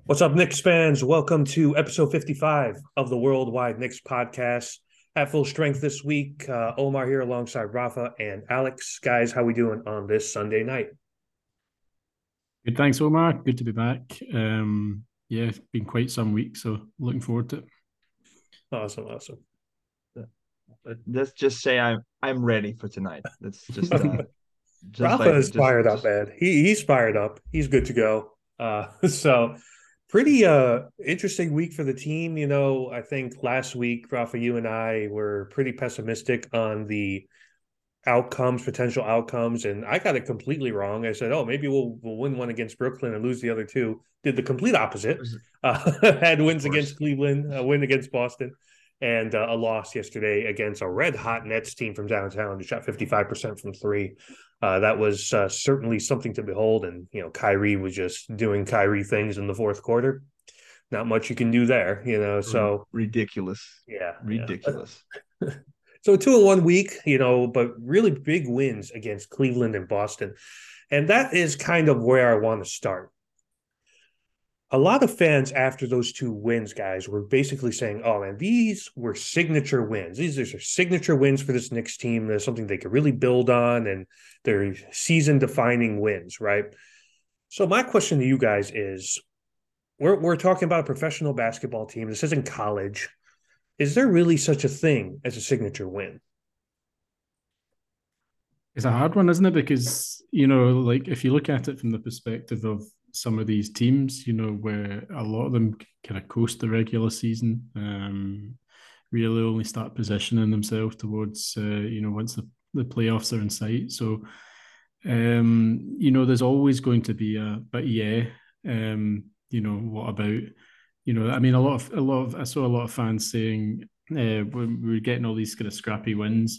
What's up, Knicks fans? Welcome to episode 55 of the Worldwide Knicks podcast. At full strength this week, Omar here alongside Rafa and Alex. Guys, how we doing on this Sunday night? Good, thanks, Omar. Good to be back. Yeah, it's been quite some weeks, so looking forward to it. Awesome, awesome. Let's just say I'm ready for tonight. Let's just Rafa like is that. fired up, man. He's fired up. He's good to go. So pretty interesting week for the team. I think last week, Rafa, you and I were pretty pessimistic on the potential outcomes, and I got it completely wrong. I said, "Oh, maybe we'll win one against Brooklyn and lose the other two." Did the complete opposite. Had Of wins course. against Cleveland, a win against Boston, and a loss yesterday against a red hot Nets team from downtown who shot 55% from three. That was certainly something to behold. And Kyrie was just doing Kyrie things in the fourth quarter. Not much you can do there. So Ridiculous. yeah, yeah. Ridiculous. So a 2-1 week, but really big wins against Cleveland and Boston. And that is kind of where I want to start. A lot of fans after those two wins, guys, were basically saying, oh, man, these were signature wins. These are signature wins for this Knicks team. There's something they could really build on, and they're season-defining wins, right? So my question to you guys is, we're talking about a professional basketball team. This isn't college. Is there really such a thing as a signature win? It's a hard one, isn't it? Because, like if you look at it from the perspective of some of these teams, where a lot of them kind of coast the regular season, really only start positioning themselves towards, once the playoffs are in sight. So, there's always going to be but yeah, what about, I mean, I saw a lot of fans saying when we were getting all these kind of scrappy wins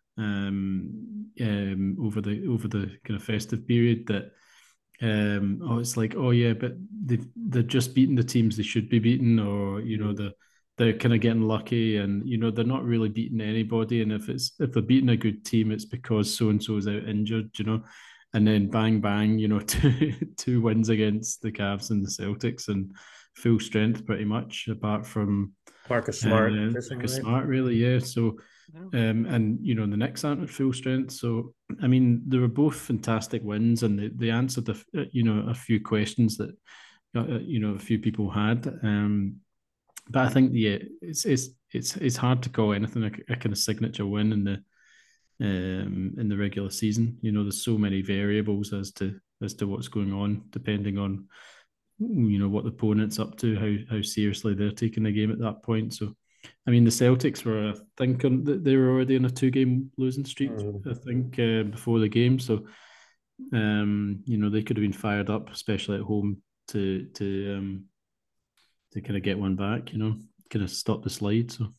over the kind of festive period that it's like, oh yeah, but they're just beating the teams they should be beating, or they're kind of getting lucky, and they're not really beating anybody, and if they're beating a good team, it's because so and so is out injured, and then bang bang, two wins against the Cavs and the Celtics and full strength pretty much, apart from Marcus Smart, Marcus right? Smart, really, yeah. So and the Knicks aren't at full strength. So I mean, they were both fantastic wins, and they answered a few questions that a few people had. But I think yeah, it's hard to call anything a kind of signature win in the regular season. There's so many variables as to what's going on, depending on what the opponent's up to, how seriously they're taking the game at that point. So I mean, the Celtics were, I think, they were already on a two-game losing streak, I think, before the game. So, they could have been fired up, especially at home, to kind of get one back. Kind of stop the slide. So,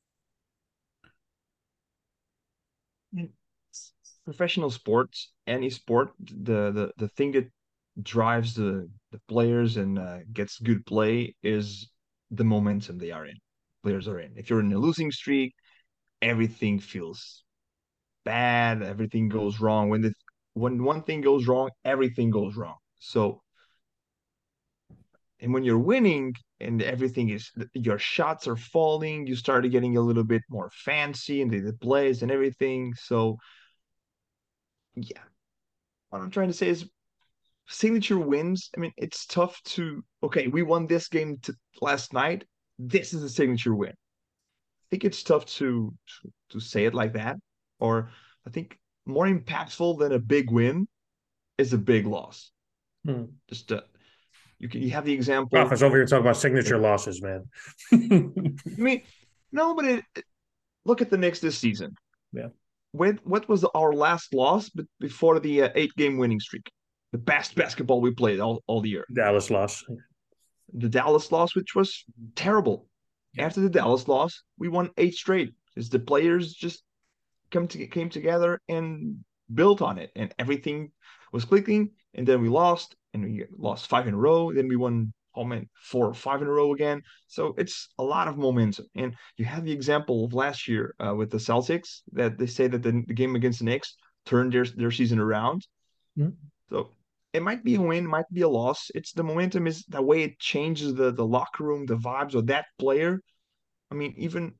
Professional sports, any sport, the thing that drives the players and gets good play is the momentum they are in. Players are in. If you're in a losing streak, everything feels bad. Everything goes wrong. When one thing goes wrong, everything goes wrong. So, and when you're winning and everything is your shots are falling, you start getting a little bit more fancy and the plays and everything. So yeah, what I'm trying to say is signature wins. I mean, it's tough to okay, we won this game last night. This is a signature win. I think it's tough to say it like that. Or I think more impactful than a big win is a big loss. Hmm. Just you have the example. Rafa's over here talking about Like, signature losses, man. I mean, no, but look at the Knicks this season. Yeah. What was our last loss before the 8 game winning streak? The best basketball we played all the year. Dallas loss. The Dallas loss, which was terrible. Yeah. After the Dallas loss, we won 8 straight because the players just came together and built on it, and everything was clicking. And then we lost, and we lost 5 in a row. Then we won, oh man, 4 or 5 in a row again. So it's a lot of momentum. And you have the example of last year with the Celtics that they say that the game against the Knicks turned their season around. Mhm. So it might be a win, might be a loss. It's the momentum is the way it changes the locker room, the vibes of that player. I mean, even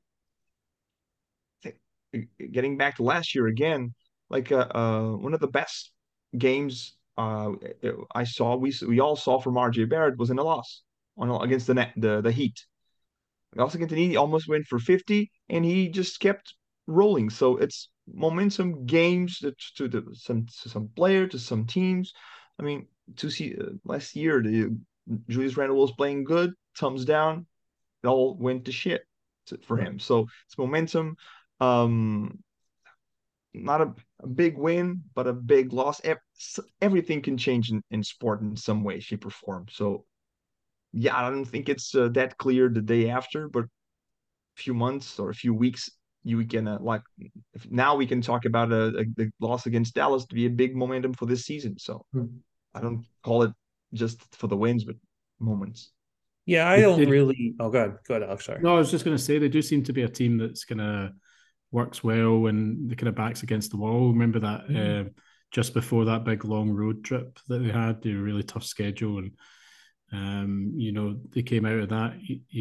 getting back to last year again, like one of the best games I saw, we all saw from RJ Barrett was in a loss against the Heat. Also, Cantonini almost went for 50, and he just kept rolling. So it's momentum games some player to some teams. I mean, to see last year, Julius Randle was playing good, thumbs down. It all went to shit for him. So it's momentum. Um, Not a big win, but a big loss. Everything can change in sport in some way, shape, or form. So yeah, I don't think it's that clear the day after, but few months or a few weeks, you can now we can talk about the loss against Dallas to be a big momentum for this season. So I don't call it just for the wins, but moments. Yeah, I don't really. Oh, go ahead, Alex. Sorry. No, I was just going to say they do seem to be a team that's kind of works well when the kind of backs against the wall. Remember that just before that big long road trip that they had, they were a really tough schedule, and they came out of that,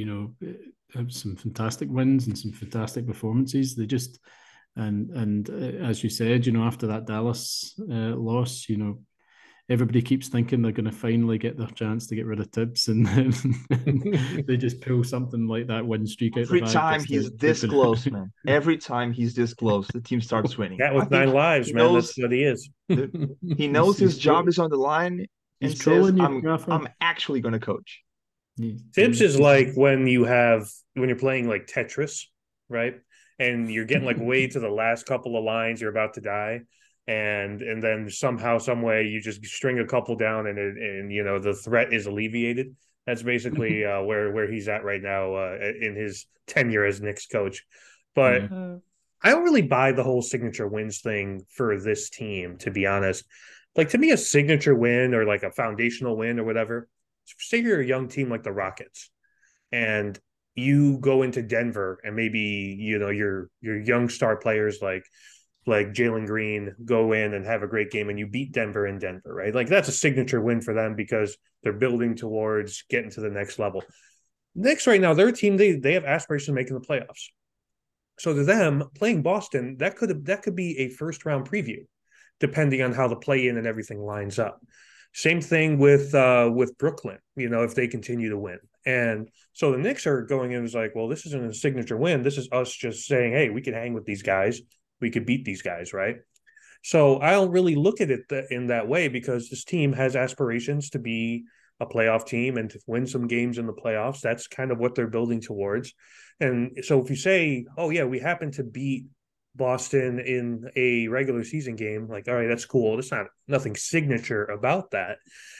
some fantastic wins and some fantastic performances. They just and as you said, after that Dallas loss, everybody keeps thinking they're going to finally get their chance to get rid of Tibbs, and then they just pull something like that win streak out Every the bag. time he's this close, man. Every time he's this close, the team starts winning. That with 9 lives, man. That's what he is. He knows his job is on the line and says, I'm actually going to coach. Tibbs is like when you're playing like Tetris, right? And you're getting like way to the last couple of lines, you're about to die. And then somehow, some way, you just string a couple down, and the threat is alleviated. That's basically where he's at right now in his tenure as Knicks coach. But I don't really buy the whole signature wins thing for this team, to be honest. Like, to me, a signature win or like a foundational win or whatever, say you're a young team like the Rockets, and you go into Denver, and maybe your young star players like Jalen Green go in and have a great game, and you beat Denver in Denver, right? Like, that's a signature win for them because they're building towards getting to the next level. Knicks right now, their team, they have aspirations of making the playoffs. So to them, playing Boston, that could be a first round preview, depending on how the play in and everything lines up. Same thing with Brooklyn, if they continue to win. And so the Knicks are going in as like, well, this isn't a signature win. This is us just saying, hey, we can hang with these guys. We could beat these guys, right? So I don't really look at it in that way, because this team has aspirations to be a playoff team and to win some games in the playoffs. That's kind of what they're building towards. And so if you say, oh, yeah, we happen to beat Boston in a regular season game, like, all right, that's cool. There's nothing signature about that.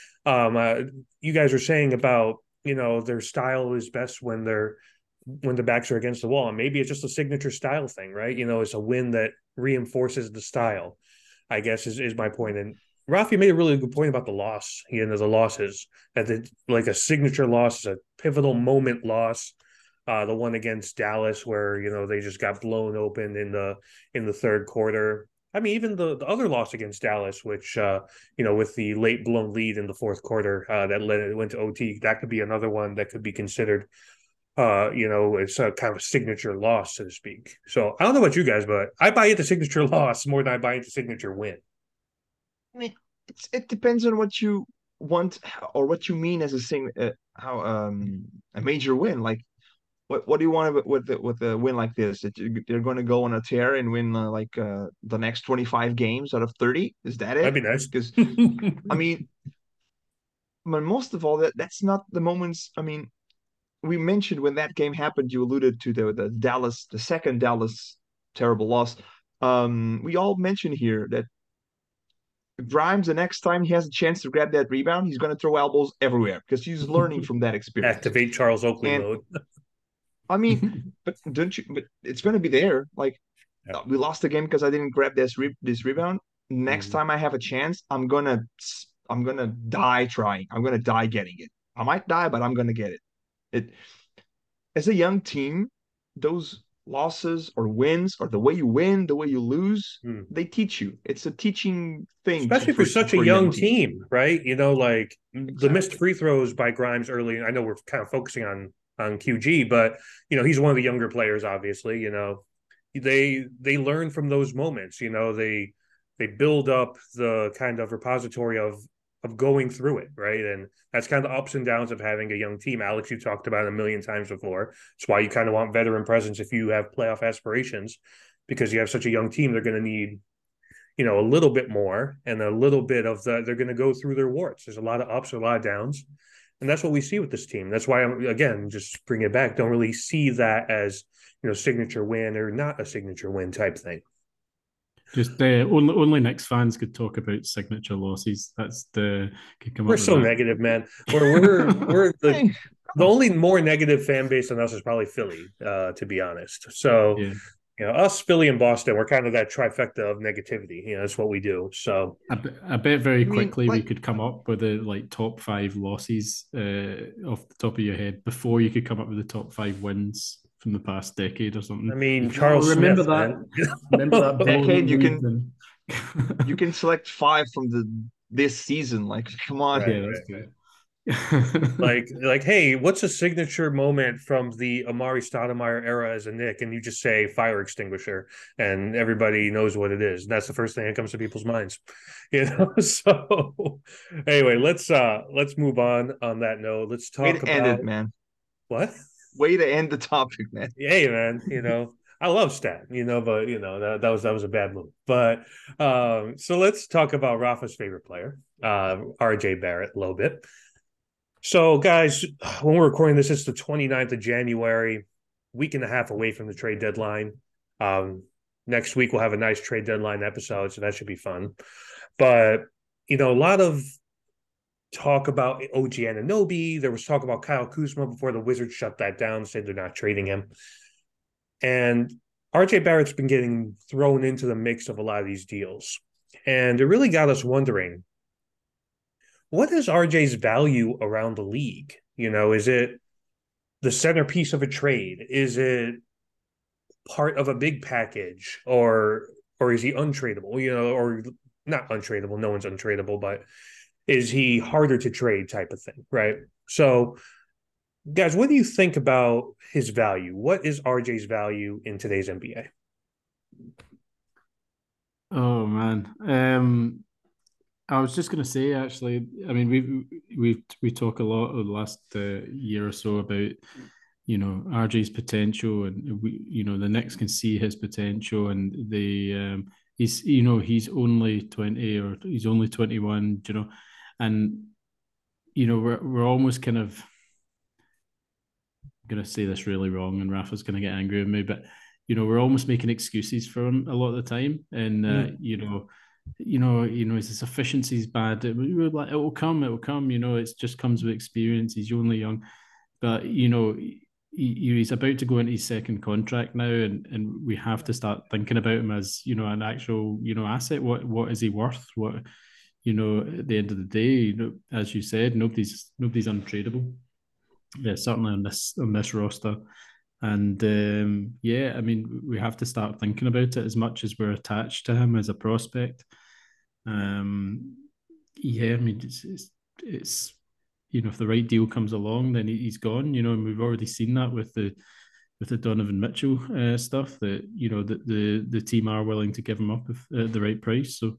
You guys are saying about, their style is best when the backs are against the wall. And maybe it's just a signature style thing, right? It's a win that reinforces the style, I guess is my point. And Rafi made a really good point about the loss, the losses, that like a signature loss is a pivotal moment loss. The one against Dallas where, they just got blown open in the third quarter. I mean, even the other loss against Dallas, which, with the late blown lead in the fourth quarter that went to OT, that could be another one that could be considered it's a kind of a signature loss, so to speak. So I don't know about you guys, but I buy into signature loss more than I buy into signature win. I mean, it depends on what you want or what you mean as a major win. Like, what do you want with a win like this? That they're going to go on a tear and win the next 25 games out of 30? Is that it? That'd be nice. Because I mean, but most of all, that's not the moments. I mean, we mentioned when that game happened, you alluded to the second Dallas terrible loss. We all mentioned here that Grimes, the next time he has a chance to grab that rebound, he's going to throw elbows everywhere because he's learning from that experience. Activate Charles Oakley mode. I mean, but it's going to be there. Like, we lost the game because I didn't grab this rebound. Next time I have a chance, I'm gonna die trying. I'm gonna die getting it. I might die, but I'm gonna get it. As a young team, those losses or wins, or the way you win, the way you lose, Hmm. they teach you. It's a teaching thing Especially for such a for young young teams. team, right? Like the missed Exactly. free throws by Grimes early. I know we're kind of focusing on QG, but he's one of the younger players. Obviously, they learn from those moments. They build up the kind of repository of going through it, right? And that's kind of the ups and downs of having a young team. Alex, you talked about it a million times before. It's why you kind of want veteran presence if you have playoff aspirations, because you have such a young team. They're going to need a little bit more and a little bit of they're going to go through their warts. There's a lot of ups, a lot of downs. And that's what we see with this team. That's why I'm, again, just bring it back. Don't really see that as, signature win or not a signature win type thing. Just only Knicks fans could talk about signature losses. Could come We're up with so that. negative, man. We're the only more negative fan base than us is probably Philly, to be honest. So Yeah. Us, Philly, and Boston, we're kind of that trifecta of negativity. That's what we do. So I bet very I mean, quickly we like, could come up with the top 5 losses off the top of your head before you could come up with the top 5 wins from the past decade or something. I mean, You go, oh, Charles remember Smith, that? man. Remember that blown decade lead? And... you can select 5 from this season. Like, come on. Right, yeah, that's right, right. good. Hey, what's a signature moment from the Amari Stoudemire era as a Knick? And you just say fire extinguisher, and everybody knows what it is. And that's the first thing that comes to people's minds, So, anyway, let's move on that note. Let's Way talk to end about it, man. what? Way to end the topic, man. Hey, man, I love Stat, but that was a bad move. But so let's talk about Rafa's favorite player, RJ Barrett, a little bit. So, guys, when we're recording this, it's the 29th of January, week and a half away from the trade deadline. Next week, we'll have a nice trade deadline episode, so that should be fun. But, a lot of talk about OG Anunoby. There was talk about Kyle Kuzma before the Wizards shut that down, said they're not trading him. And RJ Barrett's been getting thrown into the mix of a lot of these deals. And it really got us wondering, what is RJ's value around the league? Is it the centerpiece of a trade? Is it part of a big package, or is he untradeable? Or not untradeable? No one's untradeable, but is he harder to trade type of thing, right? So, guys, what do you think about his value? What is RJ's value in today's NBA? Oh man, I was just going to say, actually, I mean, we talk a lot over the last year or so about RJ's potential, and the Knicks can see his potential, and he's only 20 or he's only 21, and we're almost kind of going to say this really wrong, and Rafa's going to get angry with me, but we're almost making excuses for him a lot of the time, and his efficiency is bad. It will come, it just comes with experience. He's only young, but he's about to go into his second contract now, and we have to start thinking about him as an actual asset. What is he worth? What at the end of the day, as you said, nobody's untradeable. Yeah, certainly on this roster. And I mean, we have to start thinking about it as much as we're attached to him as a prospect. I mean, it's if the right deal comes along, then he's gone. And we've already seen that with the Donovan Mitchell stuff, that the team are willing to give him up at the right price. So,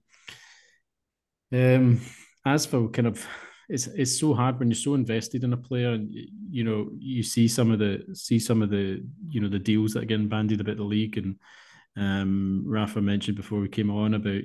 as for kind of, it's so hard when you're so invested in a player, and you see some of the the deals that are getting bandied about the league, and Rafa mentioned before we came on about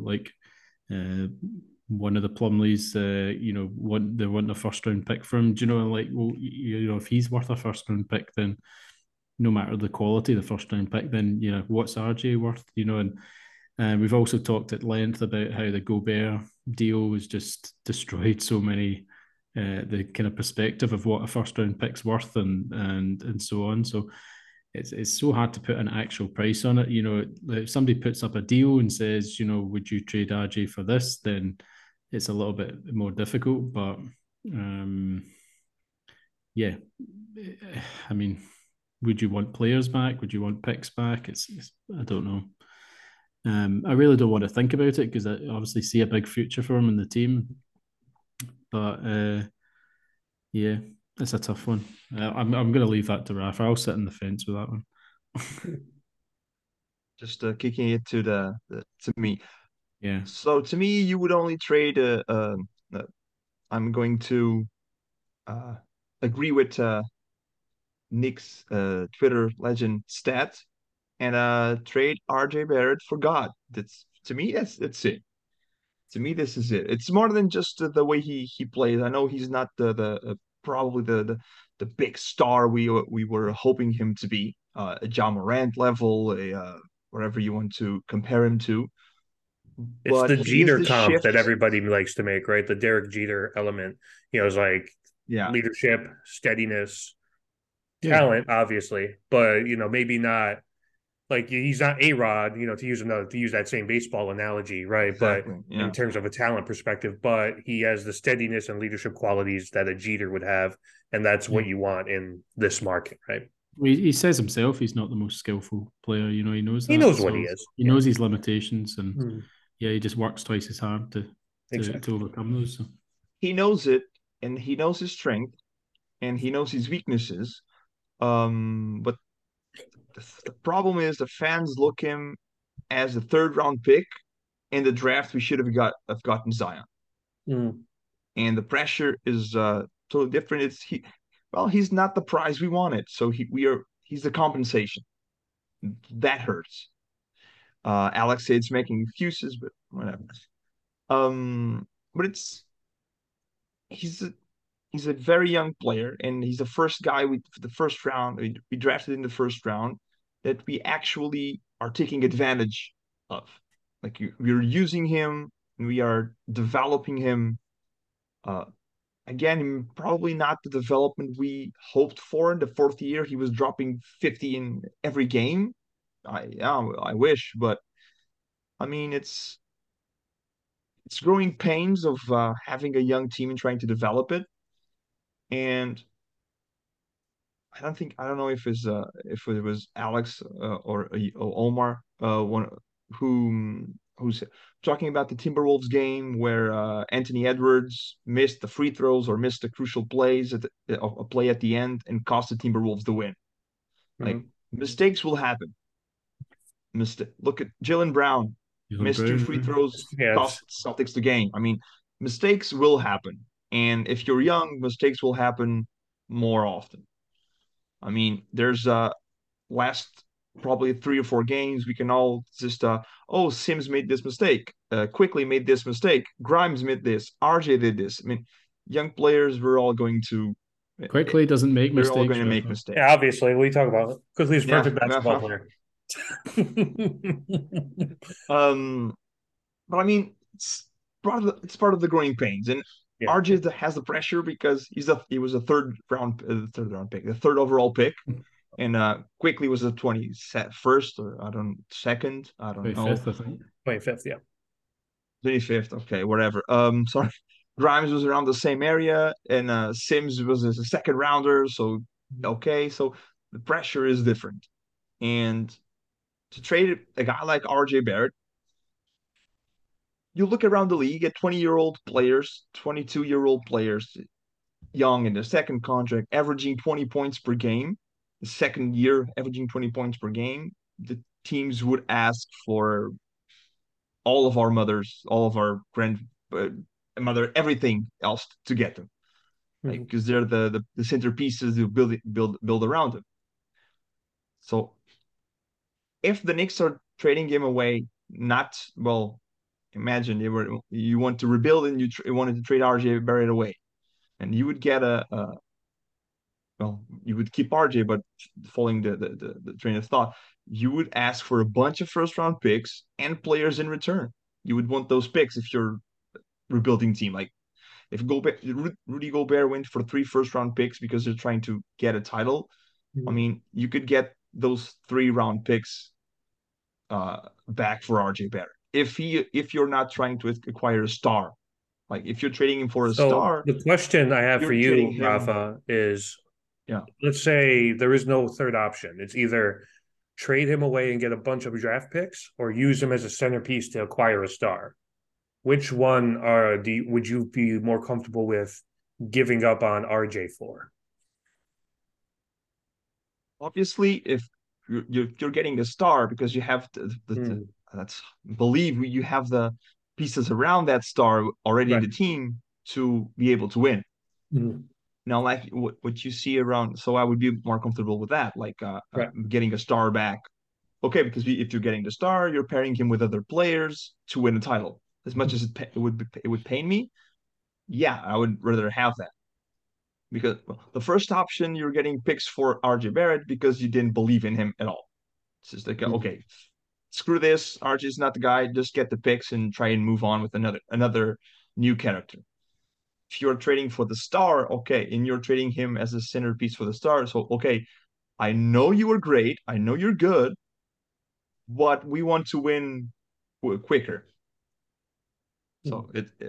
one of the Plumleys, they want a first round pick from him. Well, if he's worth a first round pick, then no matter the quality of the first round pick, then what's RJ worth? And we've also talked at length about how the Gobert deal was just destroyed so many, the kind of perspective of what a first round pick's worth, and so on. So it's so hard to put an actual price on it. If somebody puts up a deal and says, would you trade RJ for this? Then it's a little bit more difficult. But I mean, would you want players back? Would you want picks back? It's I don't know. I really don't want to think about it because I obviously see a big future for him in the team. But yeah, it's a tough one. I'm going to leave that to Rafa. I'll sit on the fence with that one. Just kicking it to me. Yeah. So to me, you would only trade. I'm going to agree with Nick's Twitter legend stat and trade RJ Barrett for God. That's to me. That's it. To me, this is it. It's more than just the way he plays. I know he's not the probably the big star we were hoping him to be. A Ja Morant level, a whatever you want to compare him to. It's But the he is Jeter the comp that shift. everybody likes to make, right? The Derek Jeter element. It's like Yeah, leadership, steadiness, Yeah. talent, obviously, but maybe not like he's not A-Rod, to use that same baseball analogy, right? But exactly. in Yeah. terms of a talent perspective, but he has the steadiness and leadership qualities that a Jeter would have, and that's what Yeah. you want in this market, right? Well, he says himself he's not the most skillful player. He knows He that. knows what he So is. he Yeah. knows his limitations, and Mm, yeah, he just works twice as hard to exactly. overcome those. So. He knows it, and he knows his strength, and he knows his weaknesses. But the problem is the fans look him as a third round pick in the draft. We should have gotten Zion, Mm. and the pressure is totally different. He's not the prize we wanted, so he's the compensation that hurts. Alex said it's making excuses, but whatever. But he's a, he's a very young player, and he's the first guy the first round we drafted in the first round that we actually are taking advantage of. Like we're using him, and we are developing him. Uh, Again, probably not the development we hoped for in the fourth year. He was dropping 50 in every game. I wish, but I mean it's growing pains of having a young team and trying to develop it. And I don't know if it was Alex or Omar one who's talking about the Timberwolves game where Anthony Edwards missed the free throws or missed the crucial plays a play at the end and cost the Timberwolves the win. Like Mm. mistakes will happen. Look at Jalen Brown, Jaylen missed two free Brown. throws, Yeah, cost Celtics the game. I mean, mistakes will happen, and if you're young, mistakes will happen more often. I mean, there's last probably 3 or 4 games, we can all just oh, Sims made this mistake, quickly made this mistake, Grimes made this, RJ did this. I mean, young players, Quickly doesn't make we're all going mistakes, to make Rafa. mistakes. yeah. Obviously, we talk about quickly he's a Yeah. perfect basketball player. um, but I mean, it's part of the growing pains, and Yeah. RJ has the pressure because he was a third round pick, the third overall pick, and quickly was the 21st or I don't second, I don't know, 25th, I think. 25th, yeah. 25th. Okay, whatever. Sorry. Grimes was around the same area, and Sims was a second rounder. So okay, so the pressure is different, and to trade a guy like RJ Barrett, you look around the league at 20-year-old players, 22-year-old players, young in their second contract, averaging 20 points per game. The second year, averaging 20 points per game. The teams would ask for all of our mothers, all of our grandmother, everything else to get them, like Mhm. because they're the centerpieces to build around them. So if the Knicks are trading him away, not well, imagine you want to rebuild and you wanted to trade RJ Barrett away, and you would get you would keep RJ, but following the train of thought, you would ask for a bunch of first round picks and players in return. You would want those picks if you're rebuilding team. Like if Rudy Gobert went for 3 first round picks because they're trying to get a title, I Mhm. mean, you could get those 3 round picks back for RJ Barrett if you're not trying to acquire a star. Like if you're trading him for a So star, the question I have for you're trading you, him. Rafa, is Yeah. let's say there is no third option. It's either trade him away and get a bunch of draft picks, or use him as a centerpiece to acquire a star. Which one would you be more comfortable with giving up on RJ for? Obviously, if you're getting a star because you have Mm, that's believe you have the pieces around that star already in right. the team to be able to win. Mm, Now, like what you see around, so I would be more comfortable with that, like right. getting a star back. Okay, because if you're getting the star, you're pairing him with other players to win a title. As much as it would pain me, yeah, I would rather have that because well, the first option you're getting picks for RJ Barrett because you didn't believe in him at all. It's just like Mm, okay, screw this, RJ is not the guy. Just get the picks and try and move on with another new character. If you're trading for the star, okay, and you're trading him as a centerpiece for the star, so okay, I know you were great, I know you're good, but we want to win quicker. mm, So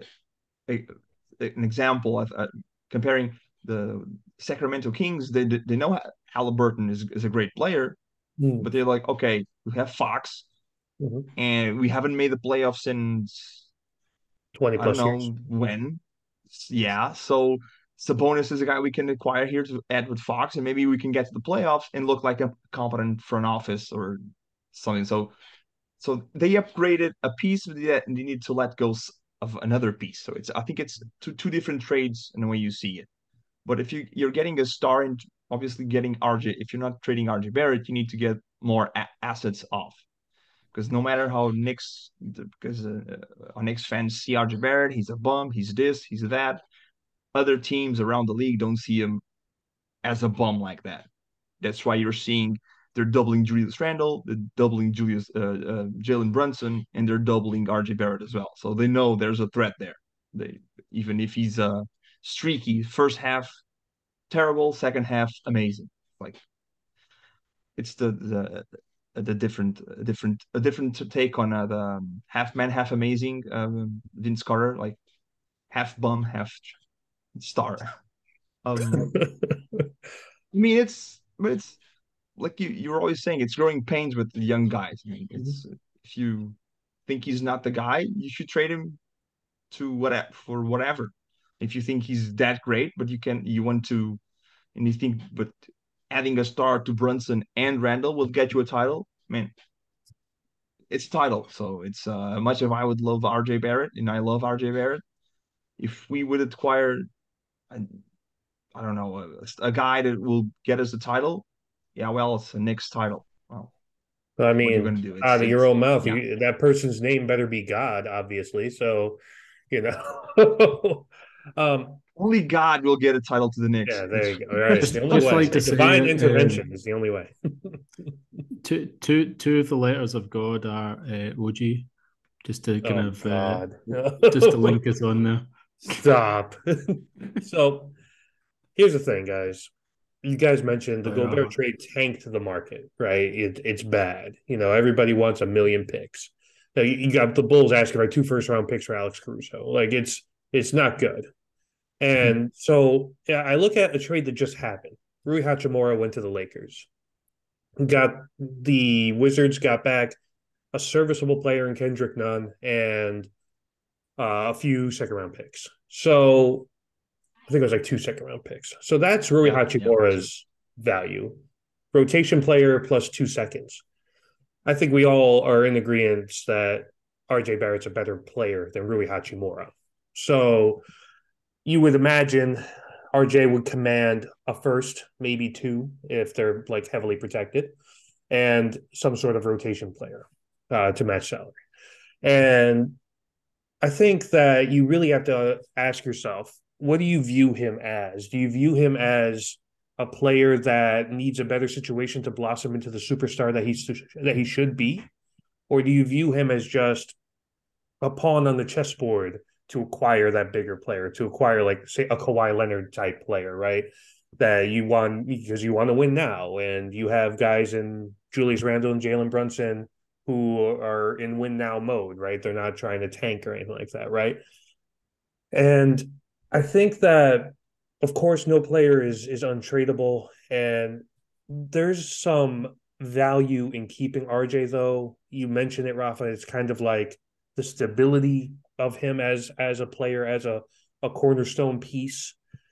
an example of comparing the Sacramento Kings, they know Halliburton is a great player, mm, but they're like, okay, we have Fox, mhm. and we haven't made the playoffs since 20 I don't plus years. know when. Yeah, so Sabonis is a guy we can acquire here to add with Fox, and maybe we can get to the playoffs and look like a competent front office or something. So they upgraded a piece of that, and they need to let go of another piece. So I think it's two different trades in the way you see it. But if you're getting a star and obviously getting RJ, if you're not trading RJ Barrett, you need to get more assets off. Because no matter how Knicks, because our Knicks fans see RJ Barrett, he's a bum, he's this, he's that. Other teams around the league don't see him as a bum like that. That's why you're seeing they're doubling Julius Randle, they're doubling Jalen Brunson, and they're doubling RJ Barrett as well. So they know there's a threat there. They even if he's streaky, first half terrible, second half amazing. Like it's the different take on the half man, half amazing Vince Carter, like half bum, half star. I mean, it's like you're always saying it's growing pains with the young guys. I mean, it's if you think he's not the guy, you should trade him to whatever for whatever. If you think he's that great, but you want to and you think but adding a star to Brunson and Randall will get you a title, man, it's a title. So it's much of I would love RJ Barrett and I love RJ Barrett. If we would acquire I, I don't know a guy that will get us the title, yeah, well, it's a Knicks title. Well, I what are you mean, gonna do? out of your It's own mouth, yeah. that person's name better be God, obviously. So, you know, um, Only God will get a title to the Knicks. yeah, there It's you go. All right, it's the only just way. like to say, Divine intervention is the only way. two of the letters of God are OG, just to kind Oh of God, just to link us on there. stop. So here's the thing, guys. You guys mentioned the Gobert trade tanked the market, right? It's bad. You know, everybody wants a million picks. Now you got the Bulls asking for 2 first-round picks for Alex Caruso. Like it's not good. And so yeah, I look at a trade that just happened. Rui Hachimura went to the Lakers. Got the Wizards got back a serviceable player in Kendrick Nunn and a few second round picks. So I think it was like 2 second round picks. So that's Rui yeah, yeah, for sure. Hachimura's value. Rotation player plus 2 seconds. I think we all are in agreement that RJ Barrett's a better player than Rui Hachimura. So you would imagine RJ would command a first, maybe two, if they're like heavily protected, and some sort of rotation player to match salary. And I think that you really have to ask yourself, what do you view him as? Do you view him as a player that needs a better situation to blossom into the superstar that he should be, or do you view him as just a pawn on the chessboard to acquire that bigger player, to acquire like say a Kawhi Leonard type player, right? That you want because you want to win now, and you have guys in Julius Randle and Jalen Brunson who are in win now mode, right? They're not trying to tank or anything like that, right? And I think that of course, no player is untradeable, and there's some value in keeping RJ though. You mentioned it, Rafa. It's kind of like the stability of him as a player, as a cornerstone piece,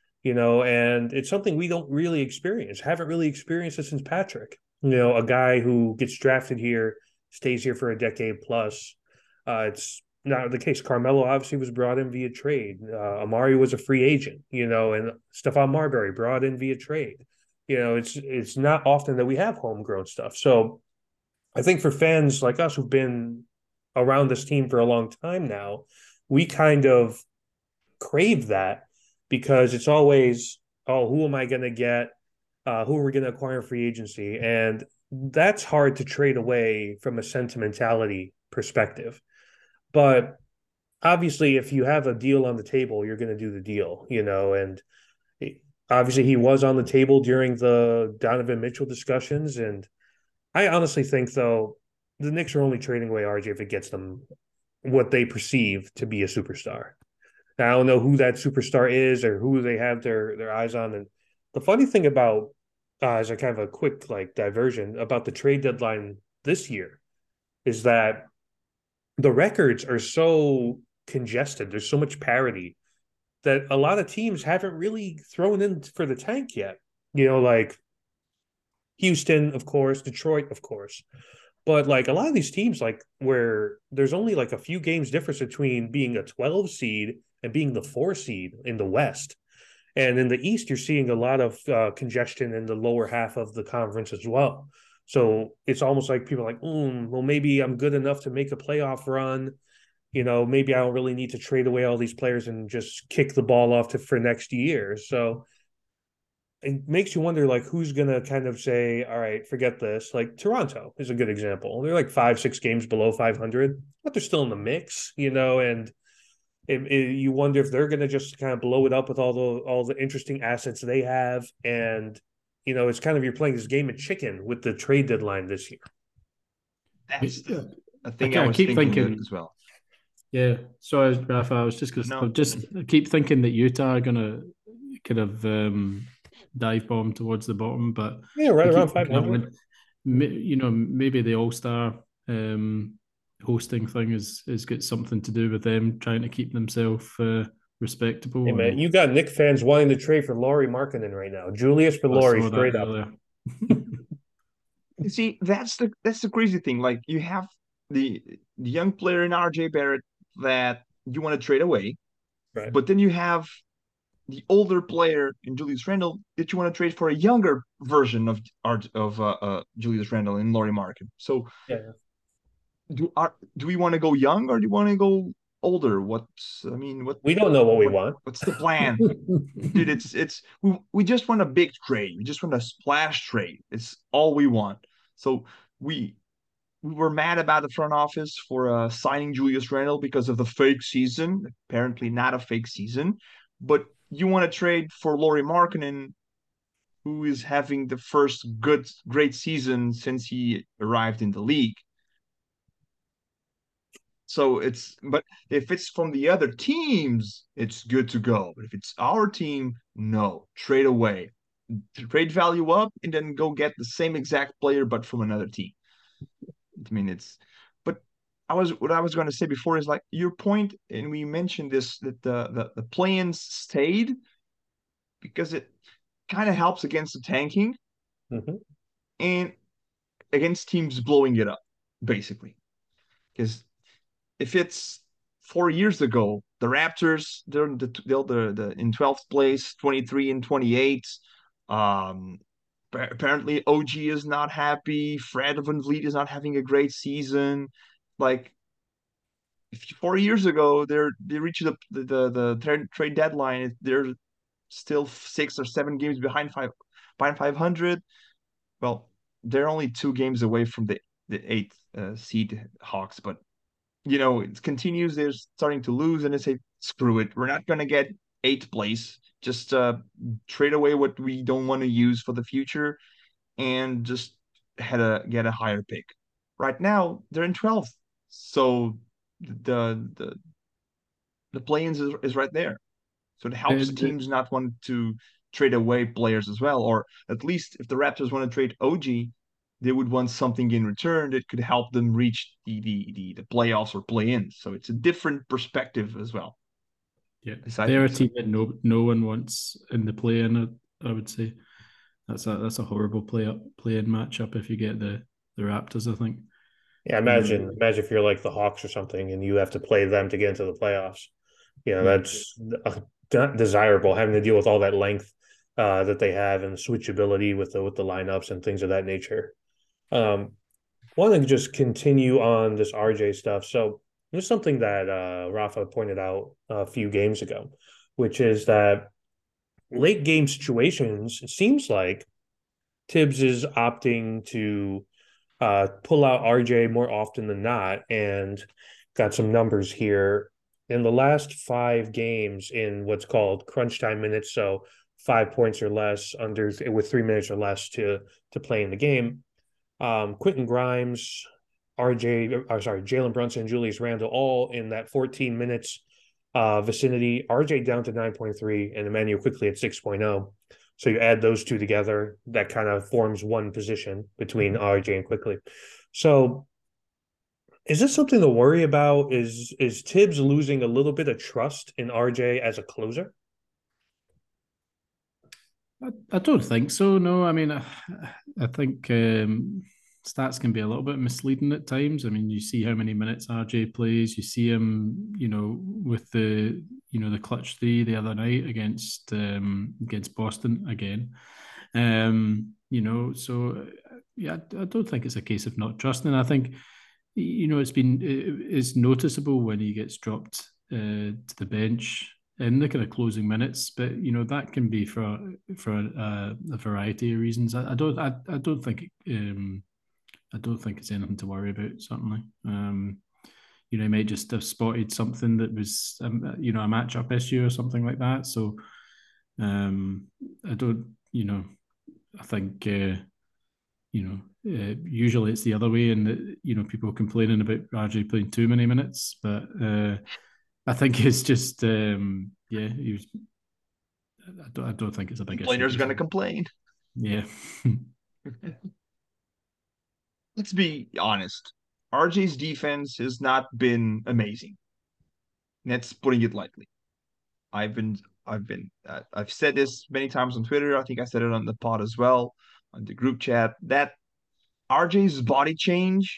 and it's something we don't really experience. Haven't really experienced it since Patrick. A guy who gets drafted here, stays here for a decade plus. It's not the case. Carmelo obviously was brought in via trade. Amari was a free agent, and Stephon Marbury brought in via trade. It's not often that we have homegrown stuff. So I think for fans like us who've been around this team for a long time now, we kind of crave that because it's always, oh, who am I going to get? Who are we going to acquire in free agency? And that's hard to trade away from a sentimentality perspective. But obviously, if you have a deal on the table, you're going to do the deal, and obviously he was on the table during the Donovan Mitchell discussions. And I honestly think, though, the Knicks are only trading away RJ if it gets them what they perceive to be a superstar. Now, I don't know who that superstar is or who they have their eyes on. And the funny thing about, as a kind of a quick like diversion about the trade deadline this year, is that the records are so congested. There's so much parity that a lot of teams haven't really thrown in for the tank yet. Like Houston, of course, Detroit, of course. But like a lot of these teams, like where there's only like a few games difference between being a 12 seed and being the 4 seed in the West. And in the East, you're seeing a lot of congestion in the lower half of the conference as well. So it's almost like people are like, well, maybe I'm good enough to make a playoff run. Maybe I don't really need to trade away all these players and just kick the ball off for next year. So it makes you wonder, like, who's going to kind of say, all right, forget this. Like Toronto is a good example. They're like 5-6 games below 500, but they're still in the mix, and you wonder if they're going to just kind of blow it up with all the interesting assets they have. And, it's kind of you're playing this game of chicken with the trade deadline this year. That's the thing I was keep thinking as well. Yeah. Sorry, Rafa, I was just going to I keep thinking that Utah are going to kind of dive bomb towards the bottom, but yeah, right around 500. Maybe the All-Star hosting thing is got something to do with them trying to keep themselves respectable. Hey man, you got Knick fans wanting to trade for Lauri Markkanen right now. Julius for Lauri straight up. You see, that's the crazy thing. Like you have the young player in RJ Barrett that you want to trade away, right? But then you have the older player in Julius Randle that you want to trade for a younger version of Julius Randle and Lauri Markkanen. So yeah. Do we want to go young or do you want to go older? What we don't know what we want. What's the plan? Dude, it's we just want a big trade. We just want a splash trade. It's all we want. So we were mad about the front office for signing Julius Randle because of the fake season. Apparently not a fake season. But you want to trade for Lauri Markkanen, who is having the first great season since he arrived in the league. So but if it's from the other teams, it's good to go. But if it's our team, no, trade away, trade value up, and then go get the same exact player but from another team. I mean, but what I was going to say before is like your point, and we mentioned this that the play-ins stayed because it kind of helps against the tanking and against teams blowing it up, basically, because if it's 4 years ago, the Raptors, they're in 12th place, 23 and 28. Apparently, OG is not happy. Fred VanVleet is not having a great season. Like, 4 years ago, they reached the trade deadline. They're still 6 or 7 games behind 500. Well, they're only 2 games away from the 8th seed Hawks, but it continues. They're starting to lose, and they say, "Screw it, we're not gonna get 8th place. Just trade away what we don't want to use for the future, and just get a higher pick." Right now, they're in 12th, so the play-ins is right there. So it helps the teams not want to trade away players as well, or at least if the Raptors want to trade OG, they would want something in return that could help them reach the playoffs or play-in. So it's a different perspective as well. Yeah, they're a team that no one wants in the play-in. I would say that's a horrible play-in matchup if you get the Raptors, I think. Yeah, imagine if you're like the Hawks or something and you have to play them to get into the playoffs. That's not desirable, having to deal with all that length that they have and the switchability with the lineups and things of that nature. Want to just continue on this RJ stuff. So there's something that Rafa pointed out a few games ago, which is that late game situations, it seems like Tibbs is opting to pull out RJ more often than not, and got some numbers here. In the last 5 games in what's called crunch time minutes, so 5 points or less under with 3 minutes or less to play in the game, Quentin Grimes, Jalen Brunson, and Julius Randle all in that 14 minutes vicinity. RJ down to 9.3 and Immanuel Quickley at 6.0. So you add those two together, that kind of forms one position between RJ and Quickley. So is this something to worry about? Is Tibbs losing a little bit of trust in RJ as a closer? I don't think so. No, I mean, I think stats can be a little bit misleading at times. I mean, you see how many minutes RJ plays. You see him, with the clutch three the other night against Boston again. So yeah, I don't think it's a case of not trusting. I think it's noticeable when he gets dropped to the bench in the kind of closing minutes, but that can be for a variety of reasons. I don't think it's anything to worry about. Certainly, he might just have spotted something that was a matchup issue or something like that. So, I don't. I think usually it's the other way, and people complaining about RJ playing too many minutes, but. I think it's just he was. I don't think it's a big issue. Complainers going to complain. Yeah. Let's be honest. RJ's defense has not been amazing. That's putting it lightly. I've said this many times on Twitter. I think I said it on the pod as well, on the group chat, that RJ's body change,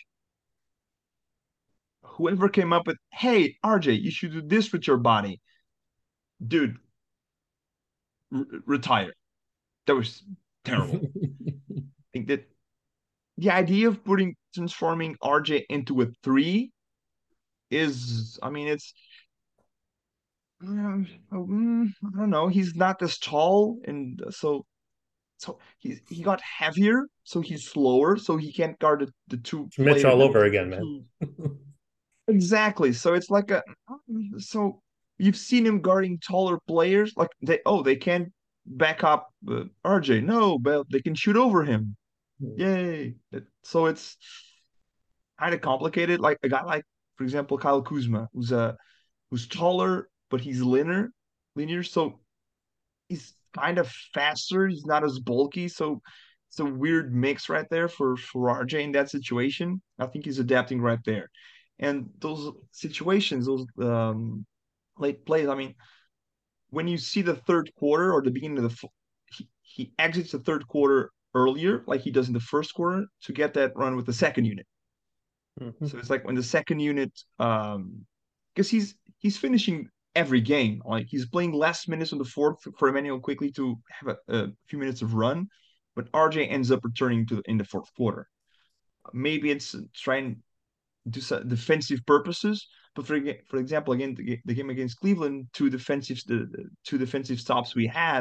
whoever came up with, hey, RJ, you should do this with your body. Dude, retire. That was terrible. I think that the idea of transforming RJ into a 3 is, I mean, it's, I don't know. He's not as tall, and so he got heavier, so he's slower, so he can't guard the two Mitch players. all over again, man. Exactly. So it's like so you've seen him guarding taller players, like they can't back up RJ. No, but they can shoot over him. Yay. So it's kind of complicated. Like a guy like, for example, Kyle Kuzma, who's taller, but he's linear. So he's kind of faster. He's not as bulky. So it's a weird mix right there for RJ in that situation. I think he's adapting right there. And those situations, those late plays, I mean, when you see the third quarter or the beginning of he exits the third quarter earlier, like he does in the first quarter, to get that run with the second unit. Mm-hmm. So it's like when the second unit, because he's finishing every game. Like he's playing less minutes on the fourth for Immanuel Quickley to have a few minutes of run, but RJ ends up returning in the fourth quarter. Maybe it's trying to do defensive purposes, but for example, again the game against Cleveland, the two defensive stops we had,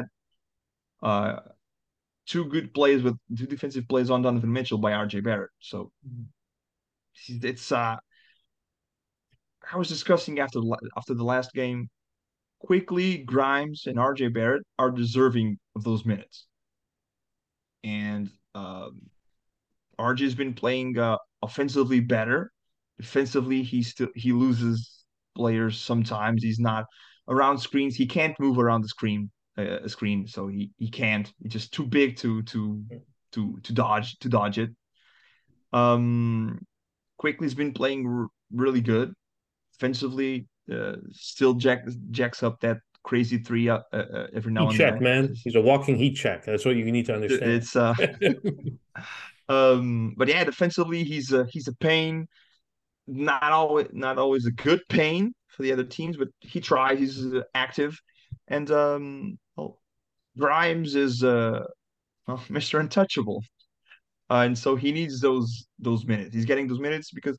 two defensive plays on Donovan Mitchell by RJ Barrett. So it's I was discussing after the last game, Quickley, Grimes, and RJ Barrett are deserving of those minutes. And RJ's been playing offensively better. Defensively, he loses players sometimes. He's not around screens. He can't move around the screen, so he can't. He's just too big to dodge it. Um, Quickly's been playing really good defensively. Still jacks up that crazy three every now Heat and check, then. man. He's a walking heat check. That's what you need to understand. It's but yeah, defensively he's a pain. Not always a good pain for the other teams, but he tries. He's active, and well, Grimes is well, Mr. Untouchable, and so he needs those minutes. He's getting those minutes because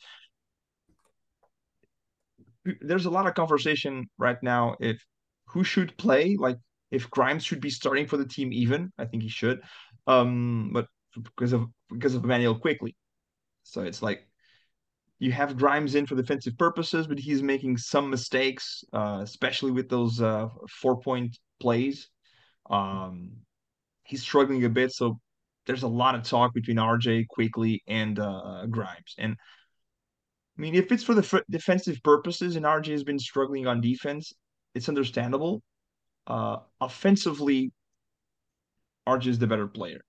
there's a lot of conversation right now if who should play, like if Grimes should be starting for the team even. I think he should. But because of Emmanuel Quickly. So it's like you have Grimes in for defensive purposes, but he's making some mistakes, especially with those 4-point plays. Um, he's struggling a bit, so there's a lot of talk between RJ Quickly and Grimes. And I mean, if it's for the defensive purposes and RJ has been struggling on defense, it's understandable. Offensively, RJ is the better player.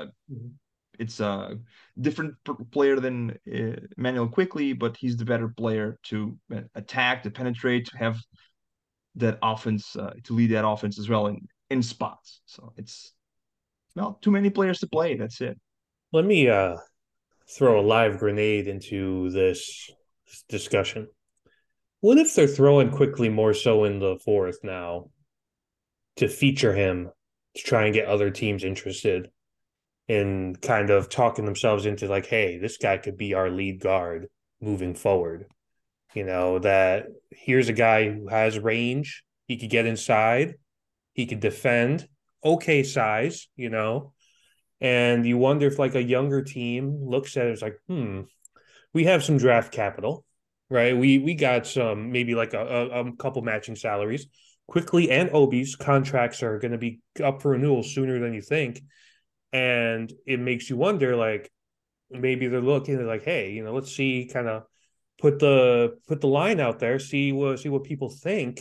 It's a different player than Manuel Quickly, but he's the better player to attack, to penetrate, to have that offense, to lead that offense as well in spots. So it's well, too many players to play. That's it. Let me throw a live grenade into this discussion. What if they're throwing Quickly more so in the fourth now to feature him to try and get other teams interested in kind of talking themselves into like, hey, this guy could be our lead guard moving forward. You know, that here's a guy who has range. He could get inside. He could defend. Okay size, you know. And you wonder if like a younger team looks at it as like, we have some draft capital, right? We got some maybe like a couple matching salaries. Quickly and Obi's contracts are going to be up for renewal sooner than you think, and it makes you wonder like maybe they're looking like, hey, you know, let's see, kind of put the line out there, see what people think,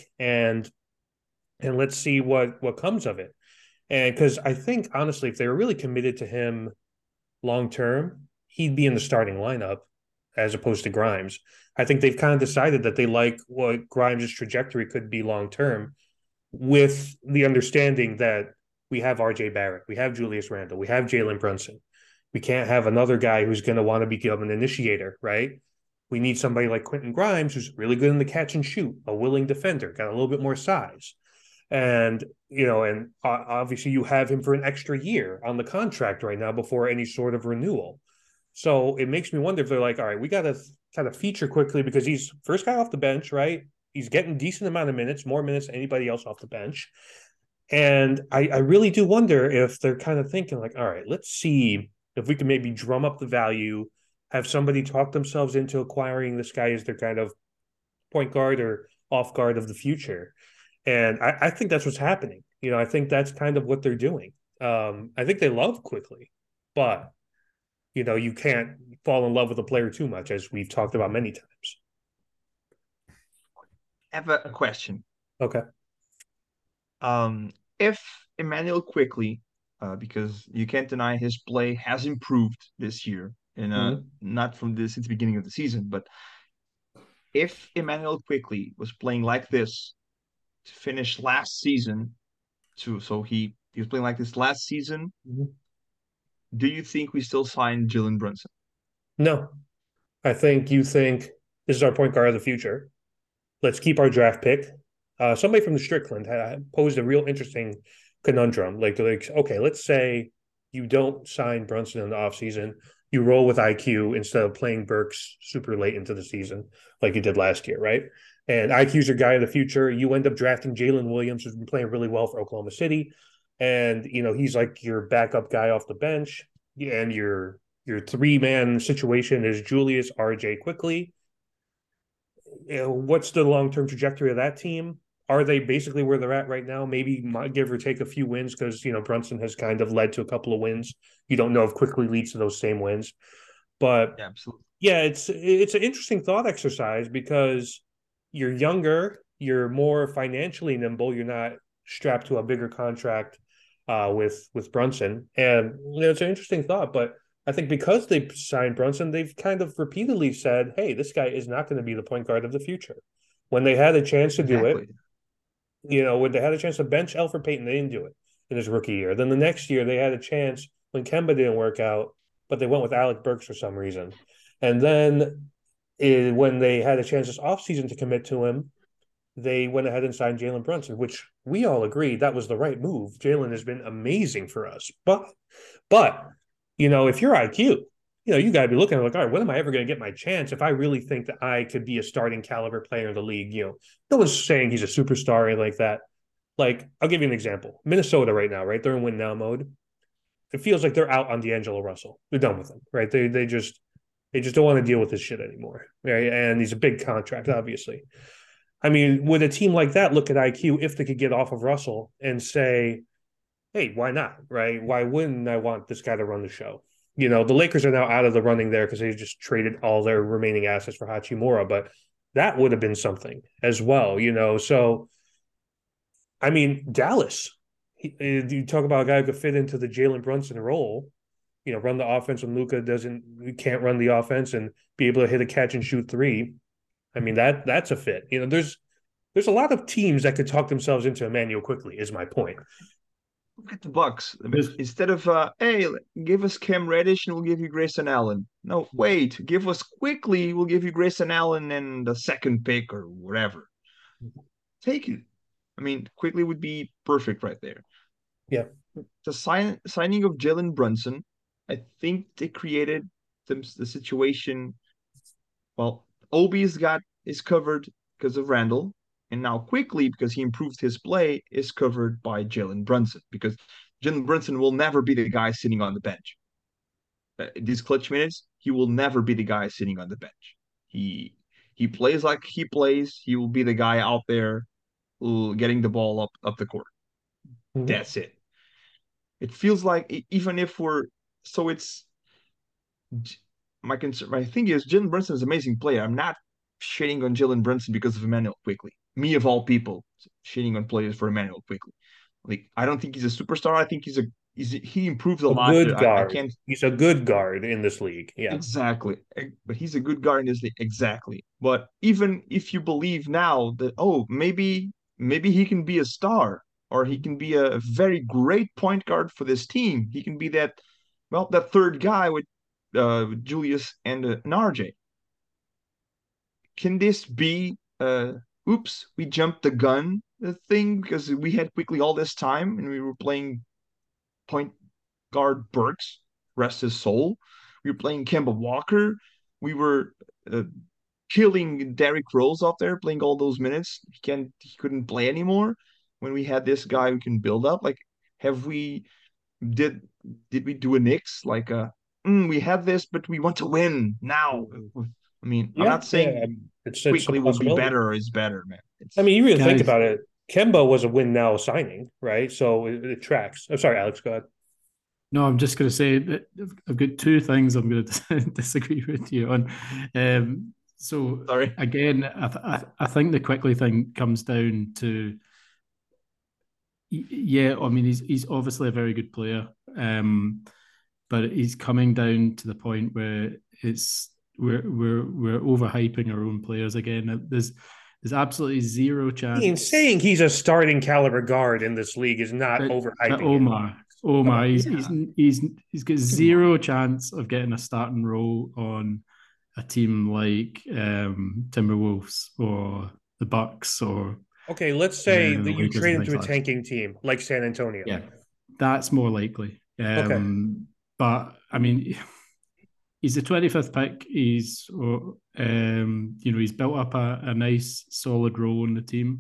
and let's see what comes of it. And because I think honestly, if they were really committed to him long term, he'd be in the starting lineup as opposed to Grimes. I think they've kind of decided that they like what Grimes' trajectory could be long term, with the understanding that we have RJ Barrett, we have Julius Randle, we have Jalen Brunson. We can't have another guy who's going to want to become an initiator, right? We need somebody like Quentin Grimes, who's really good in the catch and shoot, a willing defender, got a little bit more size. And, you know, and obviously you have him for an extra year on the contract right now before any sort of renewal. So it makes me wonder if they're like, all right, we got to kind of feature Quickly because he's first guy off the bench, right? He's getting decent amount of minutes, more minutes than anybody else off the bench. And I really do wonder if they're kind of thinking like, all right, let's see if we can maybe drum up the value, have somebody talk themselves into acquiring this guy as their kind of point guard or off guard of the future. And I think that's what's happening. You know, I think that's kind of what they're doing. I think they love Quickly, but, you know, you can't fall in love with a player too much, as we've talked about many times. I have a question. Okay. If Emmanuel Quickly, because you can't deny his play has improved this year, and not from this since the beginning of the season, but if Emmanuel Quickly was playing like this to finish last season, so he was playing like this last season, do you think we still sign Jalen Brunson? No, I think you think this is our point guard of the future. Let's keep our draft pick. Somebody from the Strickland had posed a real interesting conundrum. Like, okay, let's say you don't sign Brunson in the offseason. You roll with IQ instead of playing Burks super late into the season like you did last year, right? And IQ's your guy of the future. You end up drafting Jalen Williams, who's been playing really well for Oklahoma City. And, you know, he's like your backup guy off the bench. And your three-man situation is Julius, RJ Quickly. You know, what's the long-term trajectory of that team? Are they basically where they're at right now? Maybe give or take a few wins because, you know, Brunson has kind of led to a couple of wins. You don't know if Quickly leads to those same wins. But yeah, absolutely. Yeah, it's an interesting thought exercise because you're younger, you're more financially nimble. You're not strapped to a bigger contract with Brunson. And it's an interesting thought, but I think because they signed Brunson, they've kind of repeatedly said, "Hey, this guy is not going to be the point guard of the future." When they had a chance to do it, when they had a chance to bench Elfrid Payton, they didn't do it in his rookie year. Then the next year, they had a chance when Kemba didn't work out, but they went with Alec Burks for some reason. And then when they had a chance this offseason to commit to him, they went ahead and signed Jalen Brunson, which we all agreed that was the right move. Jalen has been amazing for us. But if you're IQ, you got to be looking like, all right, when am I ever going to get my chance if I really think that I could be a starting caliber player in the league? No one's saying he's a superstar or anything like that. Like, I'll give you an example. Minnesota right now, right? They're in win now mode. It feels like they're out on D'Angelo Russell. They're done with him, right? They just don't want to deal with this shit anymore, right? And he's a big contract, obviously. I mean, would a team like that look at IQ if they could get off of Russell and say, hey, why not, right? Why wouldn't I want this guy to run the show? The Lakers are now out of the running there because they just traded all their remaining assets for Hachimura, but that would have been something as well, So, I mean, Dallas, you talk about a guy who could fit into the Jalen Brunson role, run the offense when Luka can't run the offense and be able to hit a catch and shoot three. I mean, that's a fit. There's a lot of teams that could talk themselves into Immanuel Quickley, is my point. Look at the Bucks. Instead of, hey, give us Cam Reddish and we'll give you Grayson Allen. No, wait, give us Quickley, we'll give you Grayson Allen and the second pick or whatever. Take it. I mean, Quickley would be perfect right there. Yeah. The signing of Jalen Brunson, I think they created the situation. Well, Obi's is covered because of Randall. And now Quickley, because he improved his play, is covered by Jalen Brunson. Because Jalen Brunson will never be the guy sitting on the bench. These clutch minutes, he will never be the guy sitting on the bench. He plays like he plays. He will be the guy out there getting the ball up the court. Mm-hmm. That's it. It feels like even if my thing is Jalen Brunson is an amazing player. I'm not shitting on Jalen Brunson because of Immanuel Quickley. Me of all people, shitting on players for Immanuel Quickley. Like, I don't think he's a superstar. I think he improves a lot. Good guard. He's a good guard in this league. Yeah, exactly. But he's a good guard in this league. Exactly. But even if you believe now that maybe he can be a star or he can be a very great point guard for this team. He can be that third guy with Julius and RJ. Can this be oops, we jumped the gun thing because we had Quickley all this time and we were playing point guard Burks, rest his soul. We were playing Kemba Walker. We were killing Derrick Rose out there, playing all those minutes. He couldn't play anymore. When we had this guy who can build up, like, did we do a Knicks like we have this, but we want to win now. I mean, I'm not saying Quickley will be better or is better, man. You really think about it. Kemba was a win now signing, right? So it tracks. I'm sorry, Alex, go ahead. No, I'm just going to say that I've got two things I'm going to disagree with you on. So sorry. Again, I think the Quickley thing comes down to, he's obviously a very good player, but he's coming down to the point where we're overhyping our own players again. There's absolutely zero chance. Saying he's a starting caliber guard in this league is not overhyping. Omar, he's got zero chance of getting a starting role on a team like Timberwolves or the Bucks or. Okay, let's say that you trade him to a tanking team like San Antonio. Yeah, that's more likely. Okay. But I mean, he's the 25th pick. He's he's built up a nice solid role in the team.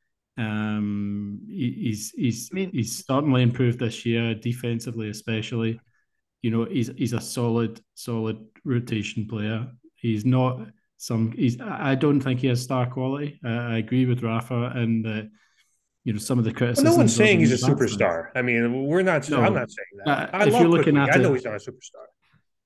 He's certainly improved this year, defensively especially. He's a solid rotation player. He's not I don't think he has star quality. I agree with Rafa and that. Some of the criticism. No one's saying he's a superstar. I mean, we're not. No, I'm not saying that. I know he's not a superstar.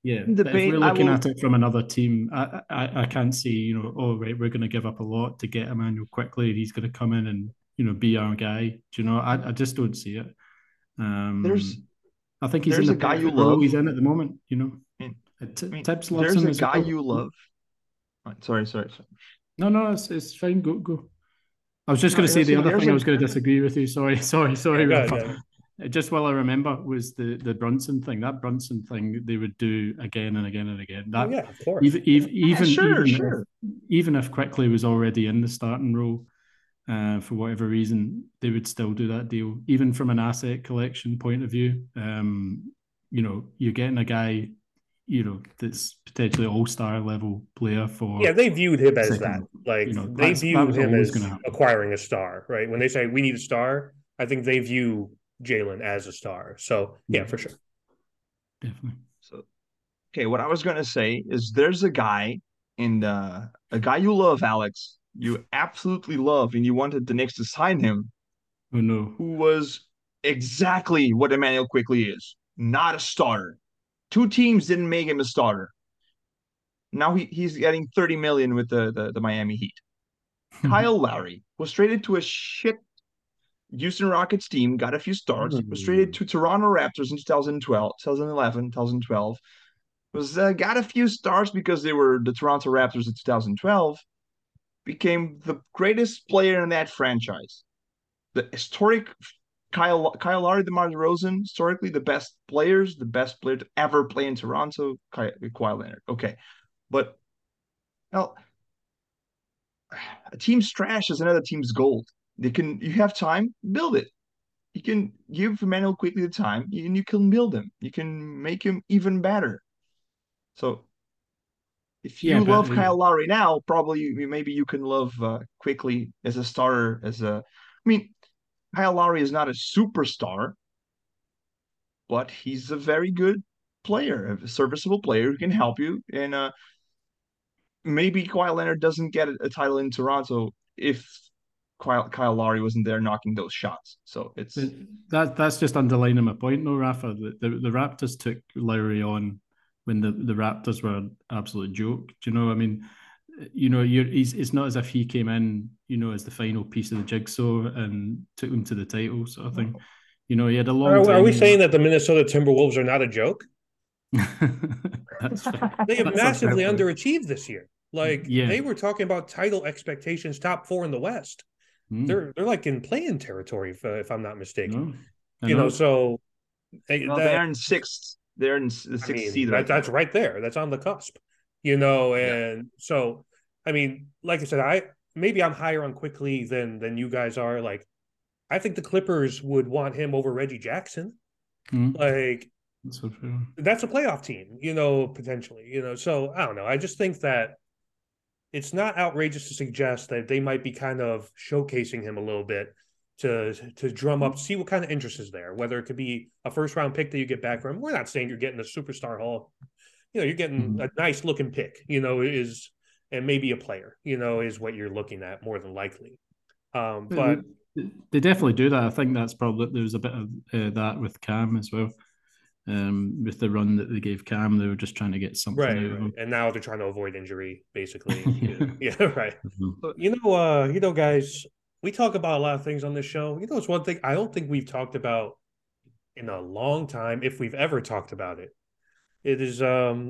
Yeah, but if debate, we're I looking will. at it from another team, I can't see, oh, right, we're going to give up a lot to get Emmanuel quickly. He's going to come in and, be our guy. Do you know? I just don't see it. There's I think he's in there's the a guy you perfect role love. he's in at the moment. I mean, Tibbs loves there's him a as guy well. you love. Sorry. No, it's fine. Go. I was just No, going to say the other there's thing I a was going to disagree with you. Sorry, Go ahead, Rafa. yeah. Just while I remember was the Brunson thing. That Brunson thing they would do again and again and again. Oh That yeah, of course. yeah, sure. even if Quickly was already in the starting role, for whatever reason, they would still do that deal, even from an asset collection point of view. You're getting a guy, that's potentially all-star level player for Yeah, they viewed him as that. second. Like they That view was him always going to as happen. acquiring a star, right? When they say we need a star, I think they view Jalen as a star. So yeah, Yeah, for sure. definitely. So okay, what I was gonna say is there's a guy in a guy you love, Alex. You absolutely love, and you wanted the Knicks to sign him, Oh no. who was exactly what Emmanuel quickly is. Not a starter. Two teams didn't make him a starter. Now he's getting 30 million with the Miami Heat. Kyle Lowry was traded to a shit Houston Rockets team, got a few starts, was traded to Toronto Raptors in 2012, 2011, 2012. Was got a few stars because they were the Toronto Raptors in 2012. Became the greatest player in that franchise. The historic Kyle Lowry, DeMar DeRozan, historically the best player to ever play in Toronto. Kawhi Leonard. Okay, but well, a team's trash is another team's gold. You have time, build it. You can give Emmanuel quickly the time, and you can build him. You can make him even better. So if Yeah, you but love Kyle Lowry now, probably maybe you can love quickly as a starter. I mean, Kyle Lowry is not a superstar, but he's a very good player, a serviceable player who can help you. And maybe Kawhi Leonard doesn't get a title in Toronto if Kyle Lowry wasn't there knocking those shots. So it's that's just underlining my point, though, Rafa. The Raptors took Lowry on when the Raptors were an absolute joke. Do you know? I mean, it's not as if he came in, as the final piece of the jigsaw and took them to the title sort of thing. He had a long Are we time. saying that the Minnesota Timberwolves are not a joke? That's fair. They have That's a fair massively point. underachieved this year. Like Yeah. they were talking about title expectations, top 4 in the West. They're like in play-in territory, if I'm not mistaken. No, I know. So they're in sixth. They're in the sixth seed right that's now. right there. That's on the cusp. Yeah. And so I mean, like I said, maybe I'm higher on quickly than you guys are. Like, I think the Clippers would want him over Reggie Jackson. Like, that's a playoff team, potentially. So I don't know. I just think that it's not outrageous to suggest that they might be kind of showcasing him a little bit to drum up, see what kind of interest is there, whether it could be a first round pick that you get back from. We're not saying you're getting a superstar haul. You're getting a nice looking pick, and maybe a player, is what you're looking at more than likely. But they definitely do that. I think that's probably there's a bit of that with Cam as well. With the run that they gave Cam, they were just trying to get something out of him. And now they're trying to avoid injury, basically. Yeah, right. Mm-hmm. Guys, we talk about a lot of things on this show. It's one thing I don't think we've talked about in a long time, if we've ever talked about it. It is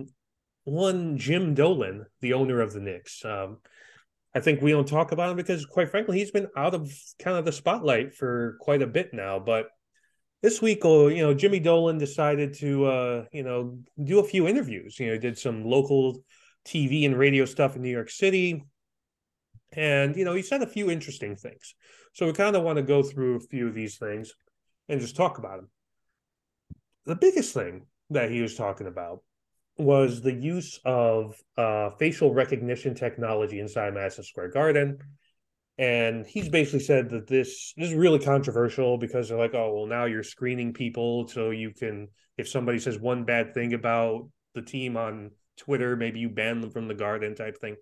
one Jim Dolan, the owner of the Knicks. I think we don't talk about him because, quite frankly, he's been out of kind of the spotlight for quite a bit now. But this week, Jimmy Dolan decided to, do a few interviews. He did some local TV and radio stuff in New York City. And, he said a few interesting things. So we kind of want to go through a few of these things and just talk about them. The biggest thing that he was talking about was the use of facial recognition technology inside Madison Square Garden. And he's basically said that this is really controversial because they're like, oh, well, now you're screening people so you can, if somebody says one bad thing about the team on Twitter, maybe you ban them from the Garden type thing.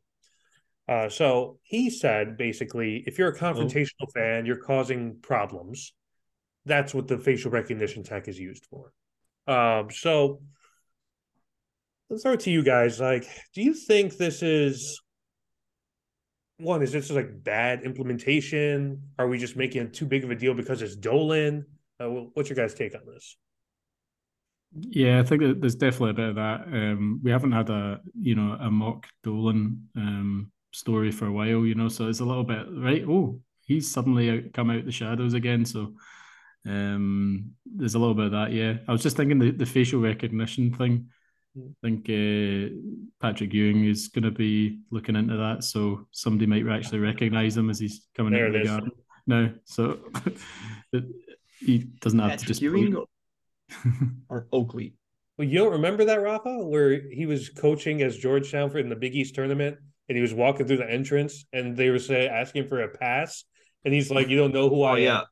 So he said, basically, if you're a confrontational fan, you're causing problems. That's what the facial recognition tech is used for. So let's throw it to you guys. Like, do you think this is one? Is this like bad implementation? Are we just making it too big of a deal because it's Dolan? What's your guys' take on this? Yeah, I think that there's definitely a bit of that. We haven't had a mock Dolan story for a while, so it's a little bit right. Oh, he's suddenly come out the shadows again. So there's a little bit of that. Yeah, I was just thinking the facial recognition thing. I think Patrick Ewing is going to be looking into that, so somebody might actually recognise him as he's coming There into it the is. garden now. So he doesn't have to Patrick just Ewing point. or Oakley? Well, you don't remember that, Rafa, where he was coaching as Georgetown in the Big East tournament, and he was walking through the entrance, and they were asking for a pass, and he's like, "You don't know who Oh I am." yeah,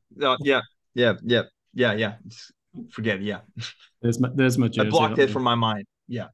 yeah. Forget it, yeah. There's my I jersey blocked up it there. from my mind. Yeah.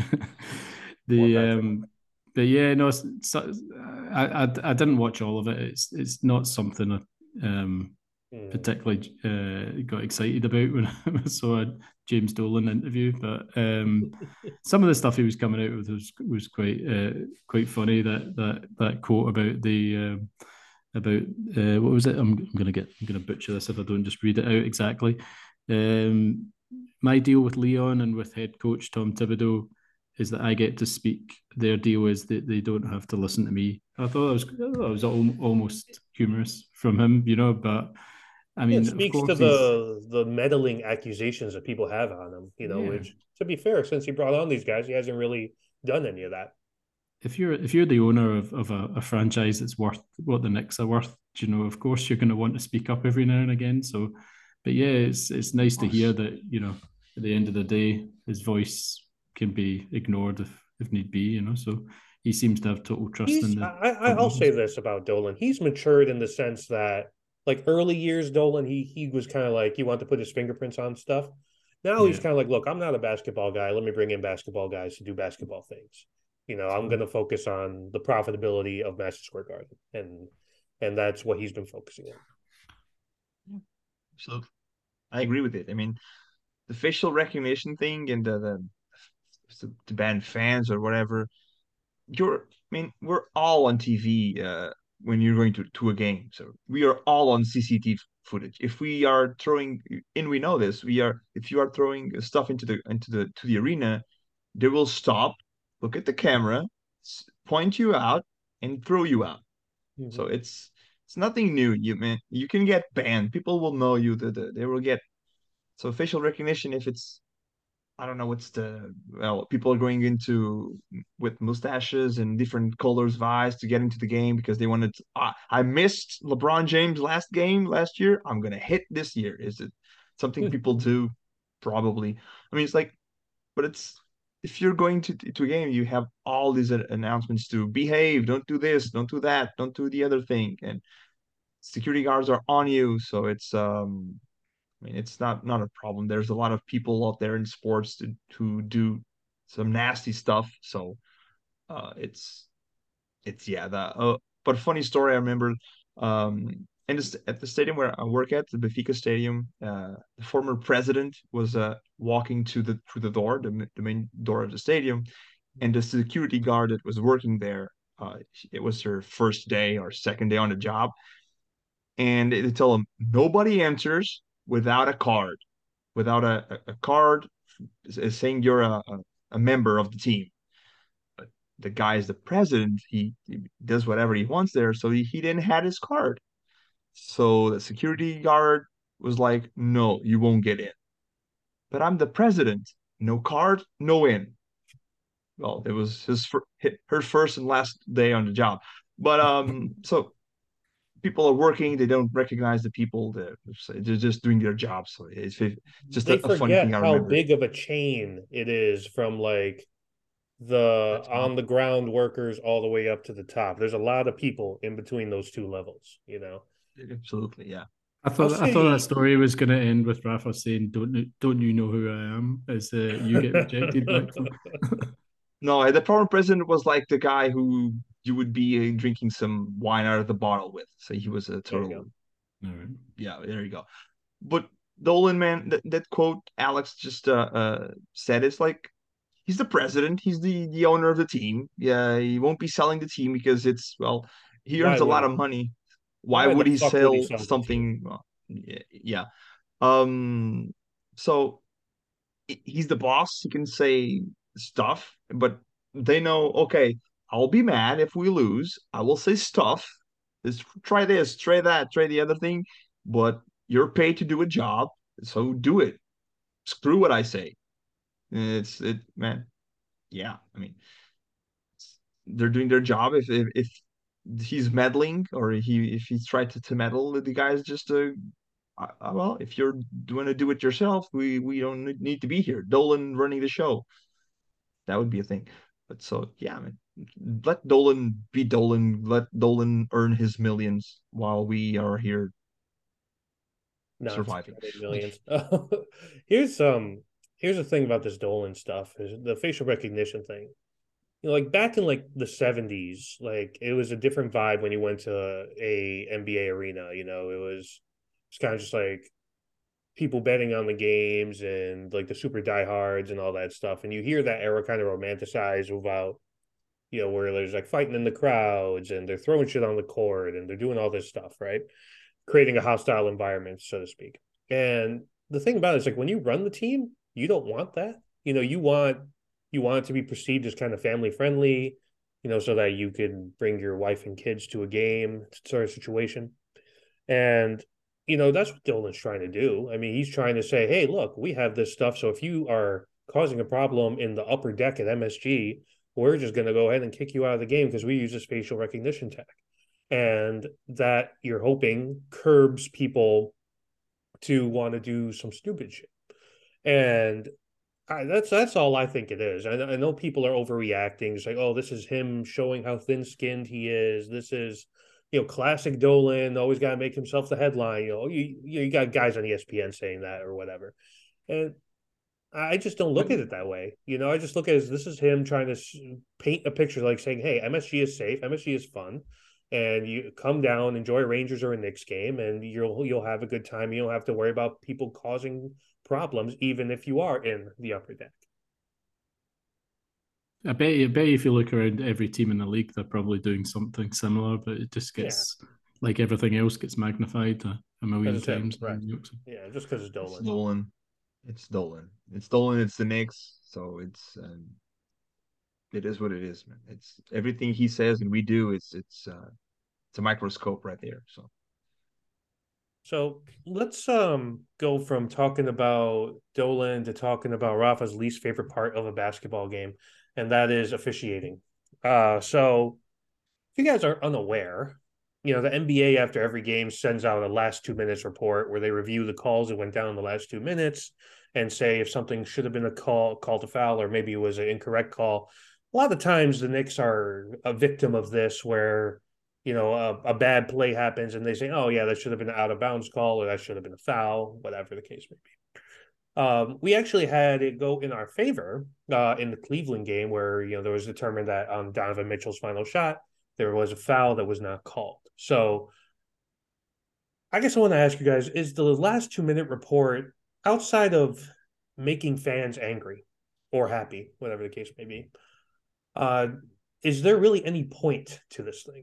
Poor the Patrick. but yeah, no, so, I didn't watch all of it. It's not something I particularly got excited about when I saw a James Dolan interview. But some of the stuff he was coming out with was quite funny. That quote about the about what was it? I'm gonna butcher this if I don't just read it out exactly. Um, my deal with Leon and with head coach Tom Thibodeau is that I get to speak. Their deal is that they don't have to listen to me. I thought it was almost humorous from him, but I Yeah, it mean, of speaks to course, he's the meddling accusations that people have on him. yeah. Which, to be fair, since he brought on these guys, he hasn't really done any of that. If you're the owner of a franchise that's worth what the Knicks are worth, of course you're going to want to speak up every now and again. So, but yeah, it's nice to hear that at the end of the day his voice can be ignored if need be. So he seems to have total trust in He's the front I'll say office. this about Dolan. He's matured in the sense that like early years Dolan, he was kind of like he wanted to put his fingerprints on stuff. Now he's Yeah, kind of like, look, I'm not a basketball guy. Let me bring in basketball guys to do basketball things. I'm going to focus on the profitability of Madison Square Garden, and that's what he's been focusing on. So I agree with it. I mean, the facial recognition thing and the band fans or whatever. We're all on TV when you're going to a game. So we are all on CCTV footage. If we are throwing, and we know this, if you are throwing stuff to the arena, they will stop, look at the camera, point you out, and throw you out. So Mm-hmm. it's nothing new. You can get banned. People will know you. They will get so facial recognition if it's I don't know what's people are going into with mustaches and different colors of eyes to get into the game because they wanted to, I missed LeBron James last game last year. I'm gonna hit this year. Is it something people do? Probably. I mean, it's like, but it's if you're going to a game, you have all these announcements to behave, don't do this, don't do that, don't do the other thing, and security guards are on you. So it's not a problem. There's a lot of people out there in sports to do some nasty stuff. So it's yeah that. But funny story, I remember at the stadium where I work at, the Benfica Stadium, the former president was walking through the door, the main door of the stadium, and the security guard that was working there, it was her first day or second day on the job, and they tell him nobody enters without a card, without a card saying you're a member of the team. But the guy is the president. He does whatever he wants there. So he didn't have his card. So the security guard was like, no, you won't get in. But I'm the president. No card, no in. Well, it was her first and last day on the job. But so people are working, they don't recognize the people, they're just doing their job. So it's just They a funny thing forget I how remember. big of a chain it is from like the That's on the ground workers all the way up to the top. There's a lot of people in between those two levels. absolutely, yeah. I'll I thought that say story was going to end with Rafa saying, don't you know who I am?" As you get rejected back from. No, the former president was like the guy who you would be drinking some wine out of the bottle with. So he was a there you go. total, All right. yeah, there you go. But Dolan, man, that quote Alex just said, it's like he's the president. He's the owner of the team. Yeah, he won't be selling the team because he Why earns a would lot he? of money. Why Why the would he fuck would he sell sell the team? something? Well, yeah. Um, so he's the boss. He can say stuff, but they know, okay, I'll be mad if we lose. I will say stuff. Let's try this, try that, try the other thing, but you're paid to do a job, so do it. Screw what I say. Man. Yeah, I mean, they're doing their job. If he's meddling or if he's tried to meddle, the guy's just well, if you're going to do it yourself, we don't need to be here. Dolan running the show, that would be a thing. But so yeah, I mean, let Dolan be Dolan. Let Dolan earn his millions while we are here Not surviving. getting millions. Here's the thing about this Dolan stuff is the facial recognition thing. You know, like back in like the 70s, like it was a different vibe when you went to a NBA arena. You know, it's kind of just like people betting on the games and like the super diehards and all that stuff. And you hear that era kind of romanticized about, you know, where there's like fighting in the crowds and they're throwing shit on the court and they're doing all this stuff, right? Creating a hostile environment, so to speak. And the thing about it is like when you run the team, you don't want that. You know, you want it to be perceived as kind of family friendly, you know, so that you can bring your wife and kids to a game sort of situation. And you know, that's what Dylan's trying to do. I mean, he's trying to say, hey, look, we have this stuff. So if you are causing a problem in the upper deck at MSG, we're just going to go ahead and kick you out of the game because we use this facial recognition tech. And that you're hoping curbs people to want to do some stupid shit. And that's all I think it is. I know people are overreacting. It's like, oh, this is him showing how thin-skinned he is. This is, you know, classic Dolan. Always got to make himself the headline. You know, you got guys on ESPN saying that or whatever, and I just don't look But at it that way. You know, I just look at it as this is him trying to paint a picture, like saying, hey, MSG is safe, MSG is fun, and you come down, enjoy a Rangers or a Knicks game, and you'll have a good time. You don't have to worry about people causing problems, even if you are in the upper deck. I bet you if you look around every team in the league, they're probably doing something similar, but it just Yeah, gets like everything else gets magnified a because million it's him, times. right? Yeah, just because it's It's Dolan. Dolan. It's Dolan. It's Dolan. It's the Knicks. So it is what it is, man. It's everything he says and we do. It's a microscope right there. So So let's go from talking about Dolan to talking about Rafa's least favorite part of a basketball game, and that is officiating. So if you guys are unaware, you know, the NBA after every game sends out a last 2 minutes report where they review the calls that went down in the last 2 minutes and say if something should have been a call to foul, or maybe it was an incorrect call. A lot of times the Knicks are a victim of this where, you know, a bad play happens and they say, oh, yeah, that should have been an out of bounds call or that should have been a foul, whatever the case may be. We actually had it go in our favor in the Cleveland game where, you know, there was determined that on Donovan Mitchell's final shot, there was a foul that was not called. So I guess I want to ask you guys, is the last 2 minute report outside of making fans angry or happy, whatever the case may be, uh, is there really any point to this thing?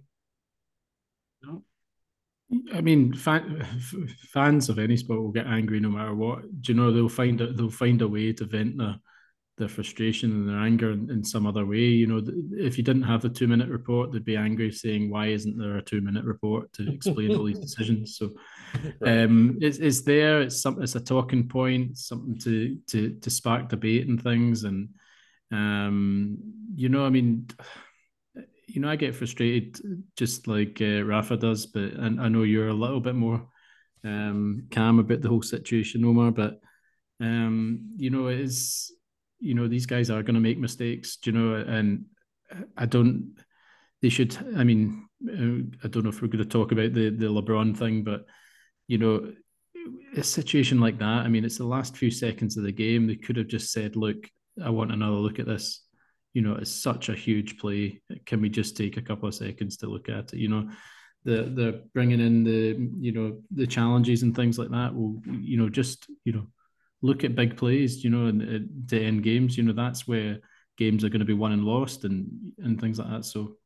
No. I mean, fans of any sport will get angry no matter what. Do you know they'll find a way to vent their frustration and their anger in some other way. You know, if you didn't have the 2 minute report, they'd be angry, saying, "Why isn't there a 2 minute report to explain all these decisions?" So, Right. it's there. It's a talking point, something to spark debate and things. And you know, I mean, you know, I get frustrated just like Rafa does, but I know you're a little bit more calm about the whole situation, Omar. But you know, it is, you know, these guys are going to make mistakes, you know, and I don't. They should. I mean, I don't know if we're going to talk about the LeBron thing, but you know, a situation like that. I mean, it's the last few seconds of the game. They could have just said, "Look, I want another look at this." You know, it's such a huge play. Can we just take a couple of seconds to look at it? You know, the bringing in the challenges and things like that will, you know, just, you know, look at big plays, you know, and to end games. You know, that's where games are going to be won and lost and things like that. So,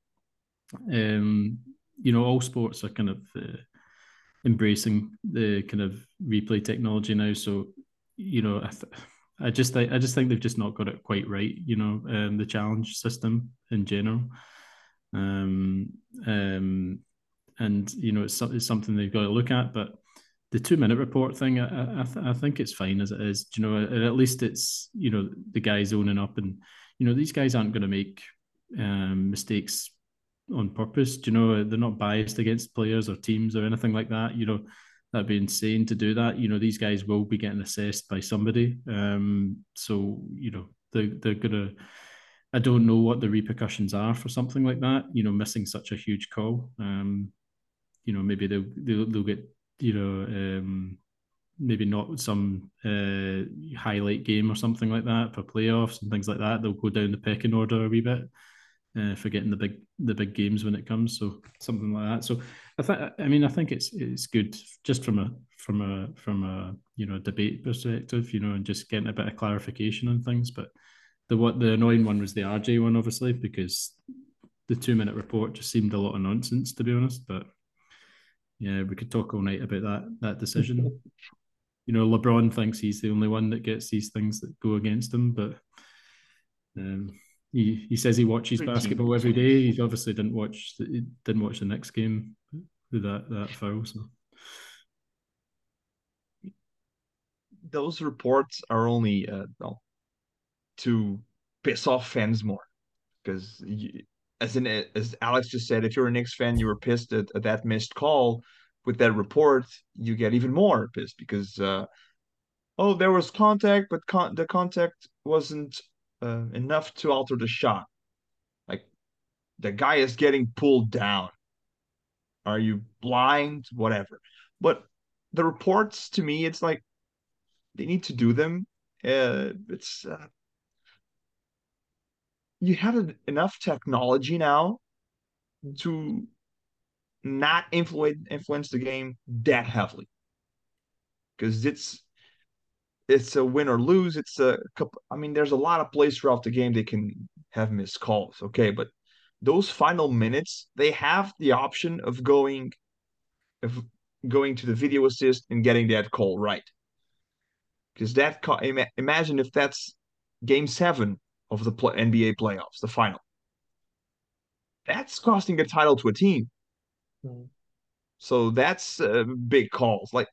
all sports are kind of embracing the kind of replay technology now. So, I just think they've just not got it quite right. The challenge system in general, and it's something they've got to look at. But the 2-minute report thing, I think it's fine as it is. At least it's the guys owning up, and these guys aren't going to make mistakes on purpose. They're not biased against players or teams or anything like that. That'd be insane to do that. These guys will be getting assessed by somebody. So they're gonna. I don't know what the repercussions are for something like that. Missing such a huge call. Maybe they'll get maybe not some highlight game or something like that for playoffs and things like that. They'll go down the pecking order a wee bit, for getting the big games when it comes. So something like that. So I think it's good just from a debate perspective, and just getting a bit of clarification on things. But the annoying one was the RJ one, obviously, because the 2-minute report just seemed a lot of nonsense, to be honest. But yeah, we could talk all night about that decision. LeBron thinks he's the only one that gets these things that go against him, but he says he watches basketball every day. He obviously didn't watch the next game with that foul. So those reports are only to piss off fans more, because as Alex just said, if you're a Knicks fan, you were pissed at that missed call. With that report, you get even more pissed because there was contact, but the contact wasn't enough to alter the shot. Like, the guy is getting pulled down. Are you blind? Whatever. But the reports, to me, it's like they need to do them. It's You have enough technology now to not influence the game that heavily, because it's a win or lose. It's a couple. I mean, there's a lot of plays throughout the game they can have missed calls. Okay, but those final minutes, they have the option of going to the video assist and getting that call right. Because imagine if that's Game 7 of the NBA playoffs, the final. That's costing a title to a team. Mm. So that's big calls. Like,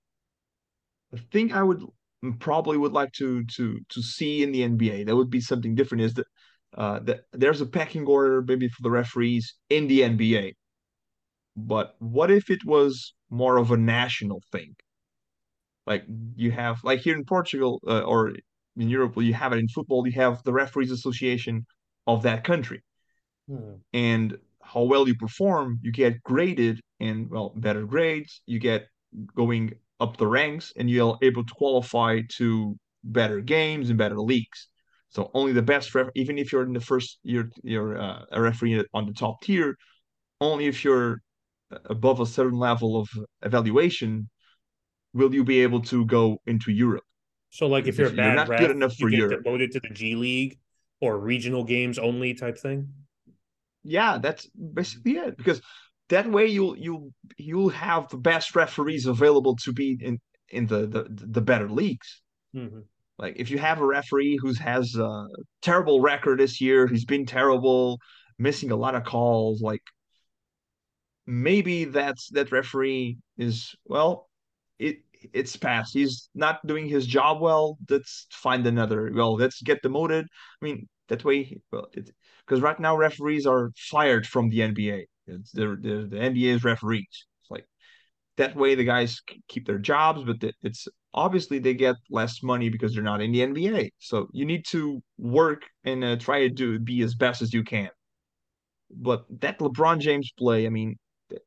the thing I would like to see in the NBA that would be something different is that there's a pecking order maybe for the referees in the NBA. But what if it was more of a national thing? Like, you have, like, here in Portugal, or in Europe, you have it in football. You have the referees association of that country, and how well you perform, you get graded, and better grades, you get going up the ranks, and you're able to qualify to better games and better leagues. So only the best even if you're in the first, you're a referee on the top tier, only if you're above a certain level of evaluation will you be able to go into Europe. So, like, if you're a You're bad not good ref, enough you for get Europe. demoted to the G League or regional games only type thing. Yeah, that's basically it. Because that way you'll have the best referees available to be in the better leagues. Mm-hmm. Like, if you have a referee who has a terrible record this year, he's been terrible, missing a lot of calls, like, maybe that referee is, it's past. He's not doing his job well. Let's find another. Let's get demoted. I mean, that way, because right now referees are fired from the NBA. The NBA's referees. It's like, that way the guys keep their jobs, but it's obviously they get less money because they're not in the NBA. So you need to work and try to be as best as you can. But that LeBron James play, I mean,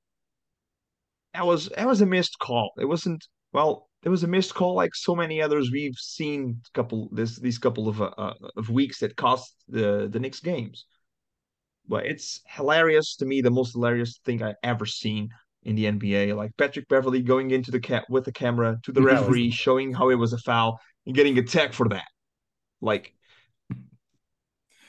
that was a missed call. It wasn't, it was a missed call like so many others we've seen these couple of weeks that cost the Knicks games. But it's hilarious to me, the most hilarious thing I ever seen in the NBA. Like, Patrick Beverly going into with the camera to the referee, showing how it was a foul and getting a tag for that. Like,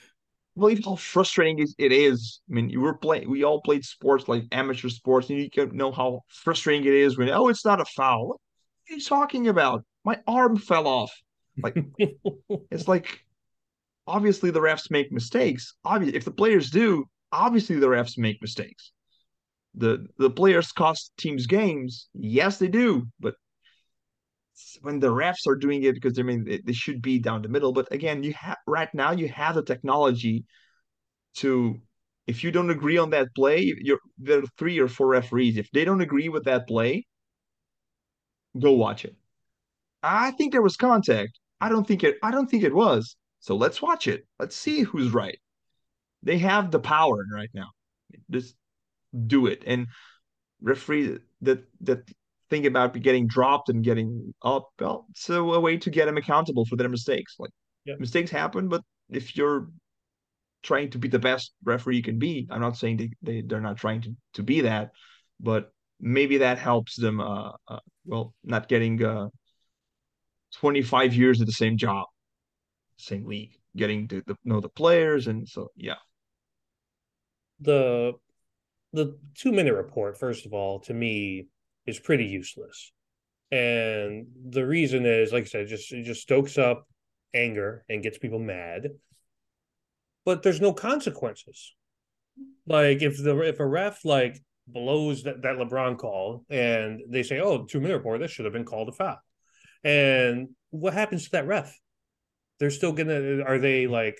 believe how frustrating it is. I mean, we all played sports like amateur sports, and you can know how frustrating it is when, oh, it's not a foul. What are you talking about? My arm fell off. Like, it's like, obviously the refs make mistakes. Obviously, if the players do, obviously the refs make mistakes. The players cost teams games. Yes, they do, but when the refs are doing it, because I mean they should be down the middle. But again, you have right now you have the technology to, if you don't agree on that play, there are 3 or 4 referees. If they don't agree with that play, go watch it. I think there was contact. I don't think it was. So let's watch it. Let's see who's right. They have the power right now. Just do it. And referee that think about getting dropped and getting up, well, it's a way to get them accountable for their mistakes. Like, Yeah. mistakes happen, but if you're trying to be the best referee you can be, I'm not saying they're not trying to be that, but maybe that helps them well, not getting 25 years at the same job, same league, getting to know the players. And so yeah. The 2 minute report, first of all, to me, is pretty useless. And the reason is, like I said, it just stokes up anger and gets people mad. But there's no consequences. Like if a ref like blows that LeBron call and they say, "Oh, 2 minute report, this should have been called a foul," and what happens to that ref? They're still gonna, are they like,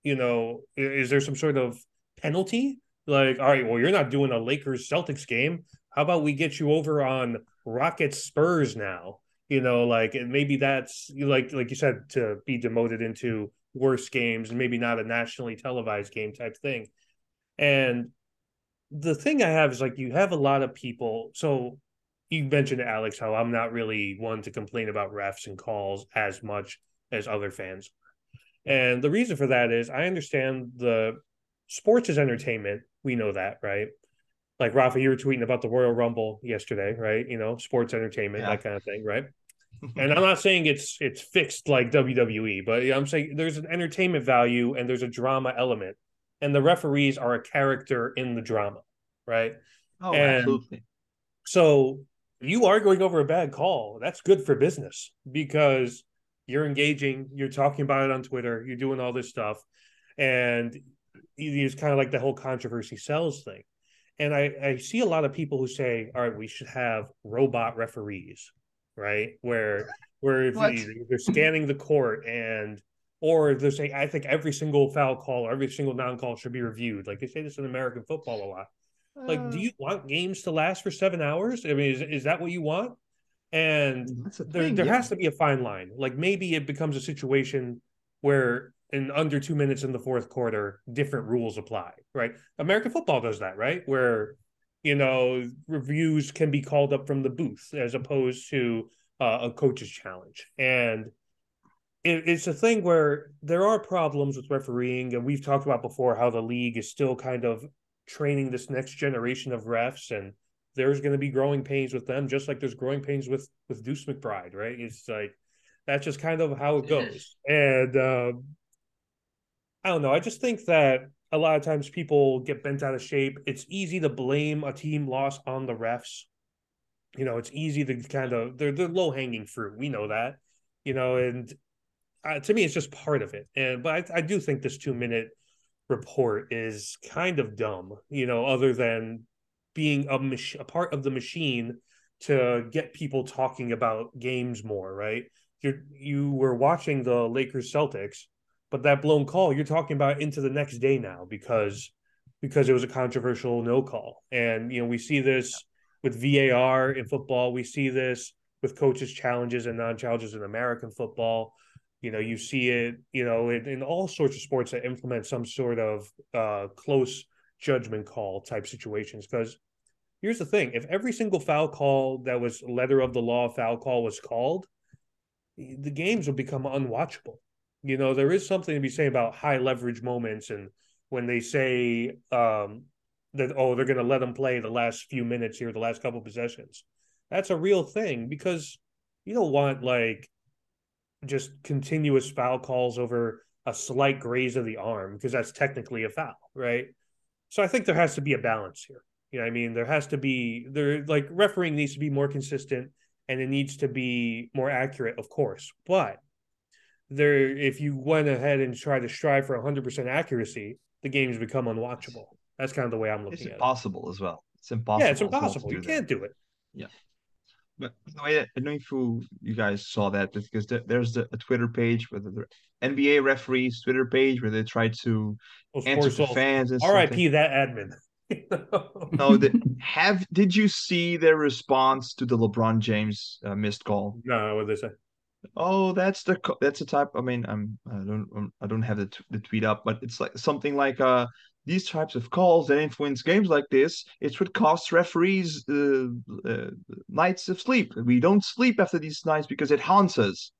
is there some sort of penalty? Like, all right, well, you're not doing a Lakers Celtics game. How about we get you over on Rockets Spurs now? Like, and maybe that's like you said, to be demoted into worse games and maybe not a nationally televised game type thing. And the thing I have is, like, you have a lot of people. So you mentioned, Alex, how I'm not really one to complain about refs and calls as much as other fans. And the reason for that is I understand the sports is entertainment. We know that, right? Like, Rafa, you were tweeting about the Royal Rumble yesterday, right? Sports entertainment, Yeah. that kind of thing, right? And I'm not saying it's fixed like WWE, but I'm saying there's an entertainment value and there's a drama element, and the referees are a character in the drama, right? Oh, And absolutely. so you arguing over a bad call, that's good for business because you're engaging, you're talking about it on Twitter, you're doing all this stuff, and it's kind of like the whole controversy sells thing. And I see a lot of people who say, all right, we should have robot referees, right? Where if What? they're scanning the court, and or they're saying, I think every single foul call or every single non-call should be reviewed. Like, they say this in American football a lot. Like, do Uh, you want games to last for 7 hours? I mean, is that what you want? And that's the there thing. there Yeah. has to be a fine line. Like, maybe it becomes a situation where in under 2 minutes in the fourth quarter, different rules apply, right? American football does that, right? Where reviews can be called up from the booth as opposed to a coach's challenge. And it's a thing where there are problems with refereeing, and we've talked about before how the league is still kind of training this next generation of refs, and there's going to be growing pains with them, just like there's growing pains with Deuce McBride, right? It's like that's just kind of how it goes. And I don't know. I just think that a lot of times people get bent out of shape. It's easy to blame a team loss on the refs. It's easy to kind of, they're low hanging fruit. We know that. And to me, it's just part of it. And but I do think this 2 minute report is kind of dumb. Other than being a part of the machine to get people talking about games more, right? You were watching the Lakers Celtics, but that blown call you're talking about into the next day now because it was a controversial no call. And we see this with VAR in football. We see this with coaches' challenges and non-challenges in American football. You see it, in all sorts of sports that implement some sort of close judgment call type situations. Because here's the thing: if every single foul call that was letter of the law foul call was called, the games would become unwatchable. There is something to be said about high leverage moments, and when they say that, oh, they're going to let them play the last few minutes here, the last couple possessions. That's a real thing because you don't want like just continuous foul calls over a slight graze of the arm because that's technically a foul, right? So I think there has to be a balance here. You know what I mean? There has to be like refereeing needs to be more consistent and it needs to be more accurate, of course. But if you went ahead and tried to strive for 100% accuracy, the games become unwatchable. That's kind of the way I'm looking at it. It's impossible as well. It's impossible. Yeah, it's impossible. You can't do it. Yeah. But the way I don't know if you guys saw that, because there's a Twitter page with the NBA referees Twitter page where they try to answer to fans and R.I.P. that admin. No, did you see their response to the LeBron James missed call? No, what did they say? Oh, that's the type. I mean, I don't have the tweet up, but it's like something like these types of calls that influence games like this. It's what costs referees nights of sleep. We don't sleep after these nights because it haunts us.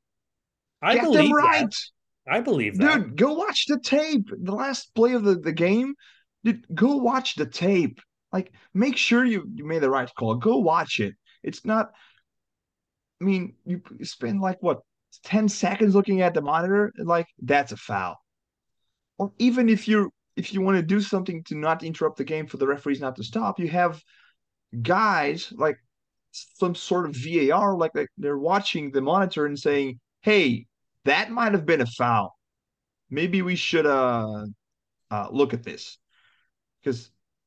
I believe right. I believe that. Dude, go watch the tape. The last play of the game. Dude, go watch the tape. Like, make sure you made the right call. Go watch it. It's not. I mean, you spend like what 10 seconds looking at the monitor, like that's a foul. Or even if you want to do something to not interrupt the game for the referees not to stop, you have guys like some sort of VAR, like they're watching the monitor and saying, "Hey, that might have been a foul. Maybe we should look at this," because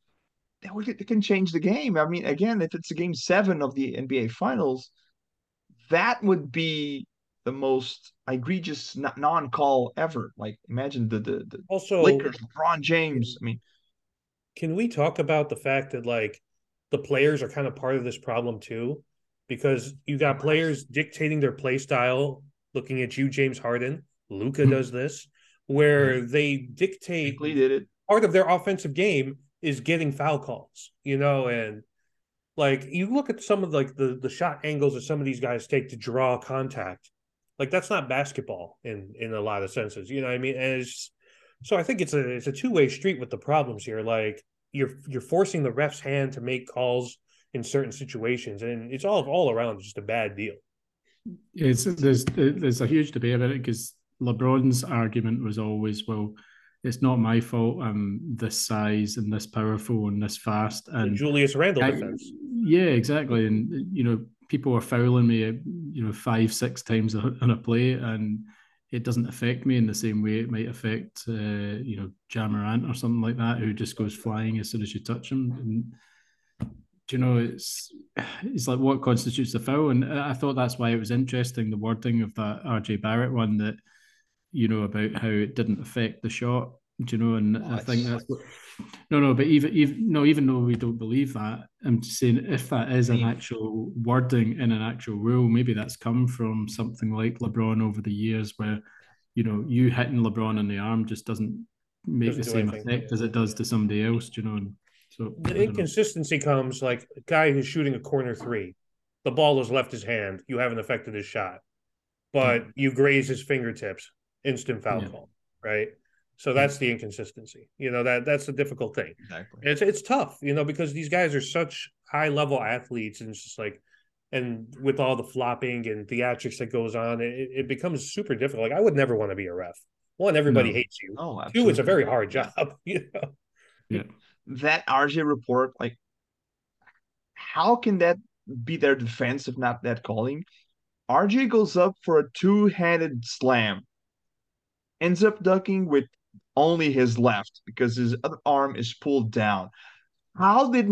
it can change the game. I mean, again, if it's a game 7 of the NBA Finals, that would be the most egregious non-call ever. Like, imagine the also Lakers, LeBron James. I mean, can we talk about the fact that like the players are kind of part of this problem too? Because you got players dictating their play style, looking at you, James Harden. Luka does this, where they dictate part of their offensive game is getting foul calls, you know, and like you look at some of like the shot angles that some of these guys take to draw contact, like that's not basketball in a lot of senses, you know what I mean? And so I think it's a two-way street with the problems here. Like you're forcing the ref's hand to make calls in certain situations, and it's all around just a bad deal. There's a huge debate about it because LeBron's argument was always, well, it's not my fault I'm this size and this powerful and this fast. And the Julius Randle defense. Yeah, exactly. And, you know, people are fouling me, 5-6 times on a play, and it doesn't affect me in the same way it might affect, Ja Morant or something like that, who just goes flying as soon as you touch him. And, it's like what constitutes a foul. And I thought that's why it was interesting, the wording of that RJ Barrett one, that, about how it didn't affect the shot, and I think that's what. But even though we don't believe that, I'm just saying if that is an actual wording in an actual rule, maybe that's come from something like LeBron over the years, where you hitting LeBron in the arm just doesn't make the same effect as it does to somebody else, And so the inconsistency comes like a guy who's shooting a corner three, the ball has left his hand, you haven't affected his shot, but you graze his fingertips, instant foul call, right? So that's the inconsistency. That's the difficult thing. Exactly. It's tough, because these guys are such high level athletes, and it's just like, and with all the flopping and theatrics that goes on, it becomes super difficult. Like I would never want to be a ref. One, everybody hates you. Oh, two, it's a very hard job. Yeah. That RJ report, like, how can that be their defense if not that calling? RJ goes up for a two-handed slam, ends up ducking with only his left because his other arm is pulled down. How did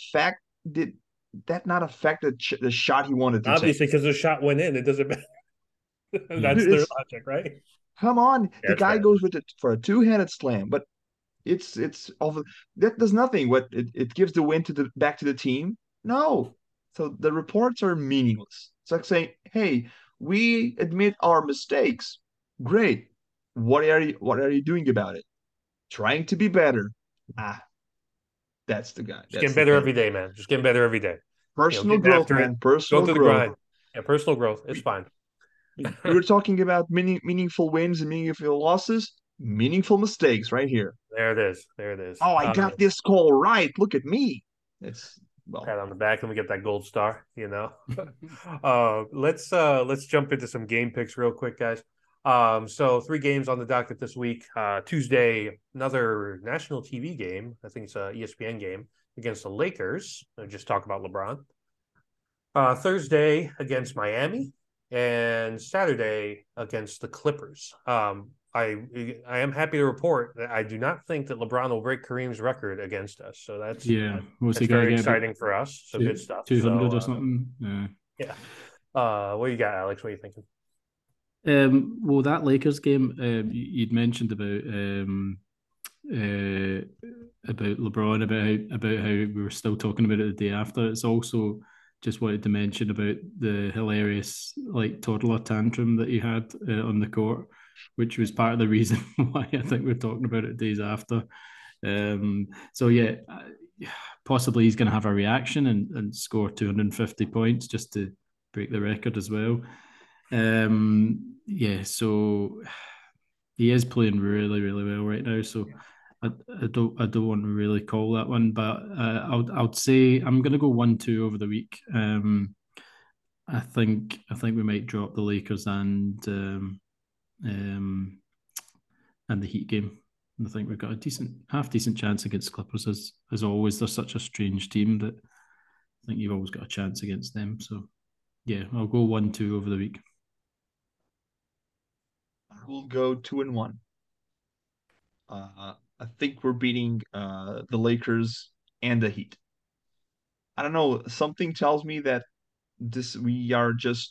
that not affect the shot he wanted to Obviously, because the shot went in. It doesn't matter. That's their logic, right? Come on. The guy goes for a two-handed slam, but it's that does nothing. What it gives the win back to the team? No. So the reports are meaningless. It's like saying, hey, we admit our mistakes. Great. What are you doing about it? Trying to be better. That's the guy. Just getting better every day, man. Just getting better every day. Personal growth, man. Personal growth. Grind. Yeah, personal growth. It's fine. We were talking about meaningful wins and meaningful losses. Meaningful mistakes right here. There it is. Oh, I got this call right. Look at me. It's pat on the back and we get that gold star, Let's jump into some game picks real quick, guys. So 3 games on the docket this week. Tuesday, another national TV game. I think it's a ESPN game against the Lakers. I just talk about LeBron. Thursday against Miami, and Saturday against the Clippers. I am happy to report that I do not think that LeBron will break Kareem's record against us. So that's very exciting for us. So good stuff. 200 or something. Yeah. What you got, Alex? What are you thinking? Well, that Lakers game you'd mentioned about LeBron, about how we were still talking about it the day after. It's also just wanted to mention about the hilarious toddler tantrum that he had on the court, which was part of the reason why I think we're talking about it days after. So yeah, possibly he's going to have a reaction and score 250 points just to break the record as well. Yeah, so he is playing really, really well right now. So I don't want to really call that one, but I would say I'm going to go 1-2 over the week. I think we might drop the Lakers and the Heat game. I think we've got a half decent chance against Clippers. As always, they're such a strange team that I think you've always got a chance against them. So yeah, I'll go 1-2 over the week. I will go 2-1. I think we're beating the Lakers and the Heat. I don't know. Something tells me that we are just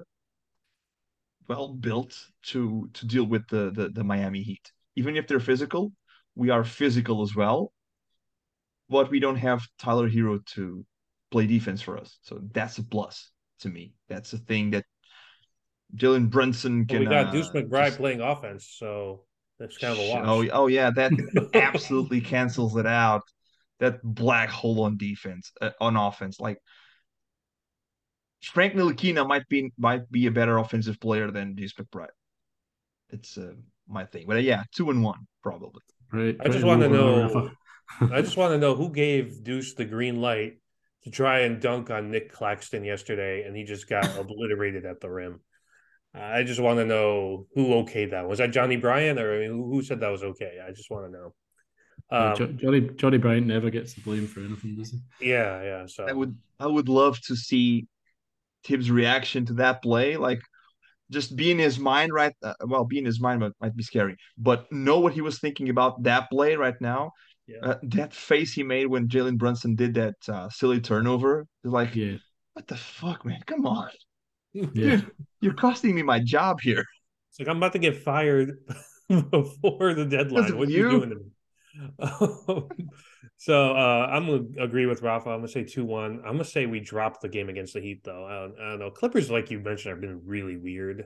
well built to deal with the Miami Heat. Even if they're physical, we are physical as well. But we don't have Tyler Hero to play defense for us, so that's a plus to me. That's a thing that Jalen Brunson can. We got Deuce McBride playing offense, so that's kind of a wash. Oh yeah, that absolutely cancels it out. That black hole on defense, on offense. Like Frank Ntilikina might be a better offensive player than Deuce McBride. It's my thing, but yeah, 2-1 probably. Right. I just want to know. I just want to know who gave Deuce the green light to try and dunk on Nick Claxton yesterday, and he just got obliterated at the rim. I just want to know who okayed that. Was that Johnny Bryant, or who said that was okay? I just want to know. Johnny Bryant never gets the blame for anything, does he? Yeah. So I would love to see Tibbs' reaction to that play, like just be in his mind be in his mind might be scary, but know what he was thinking about that play right now. Yeah. That face he made when Jalen Brunson did that silly turnover, like, yeah, what the fuck, man? Come on, yeah. dude, you're costing me my job here. It's like I'm about to get fired before the deadline. What are you doing to me? So I'm gonna agree with Rafa. I'm gonna say 2-1. I'm gonna say we drop the game against the Heat, though. I don't know. Clippers, like you mentioned, have been really weird.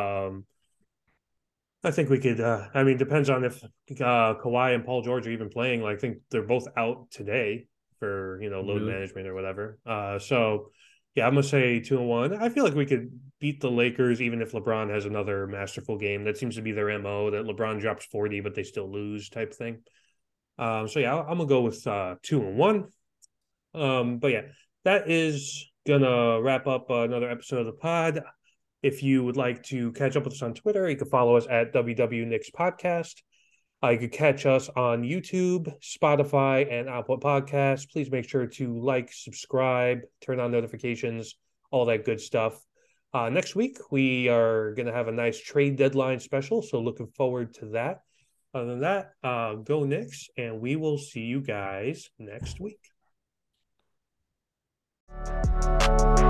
I think we could. I mean, depends on if Kawhi and Paul George are even playing. Like, I think they're both out today for load management or whatever. So yeah, I'm gonna say 2-1. I feel like we could beat the Lakers even if LeBron has another masterful game. That seems to be their MO. That LeBron drops 40, but they still lose type thing. So yeah, I'm gonna go with 2-1. But yeah, that is gonna wrap up another episode of the pod. If you would like to catch up with us on Twitter, you can follow us at WW Knicks Podcast. You could catch us on YouTube, Spotify, and Apple Podcasts. Please make sure to like, subscribe, turn on notifications, all that good stuff. Next week, we are going to have a nice trade deadline special, so looking forward to that. Other than that, go Knicks, and we will see you guys next week.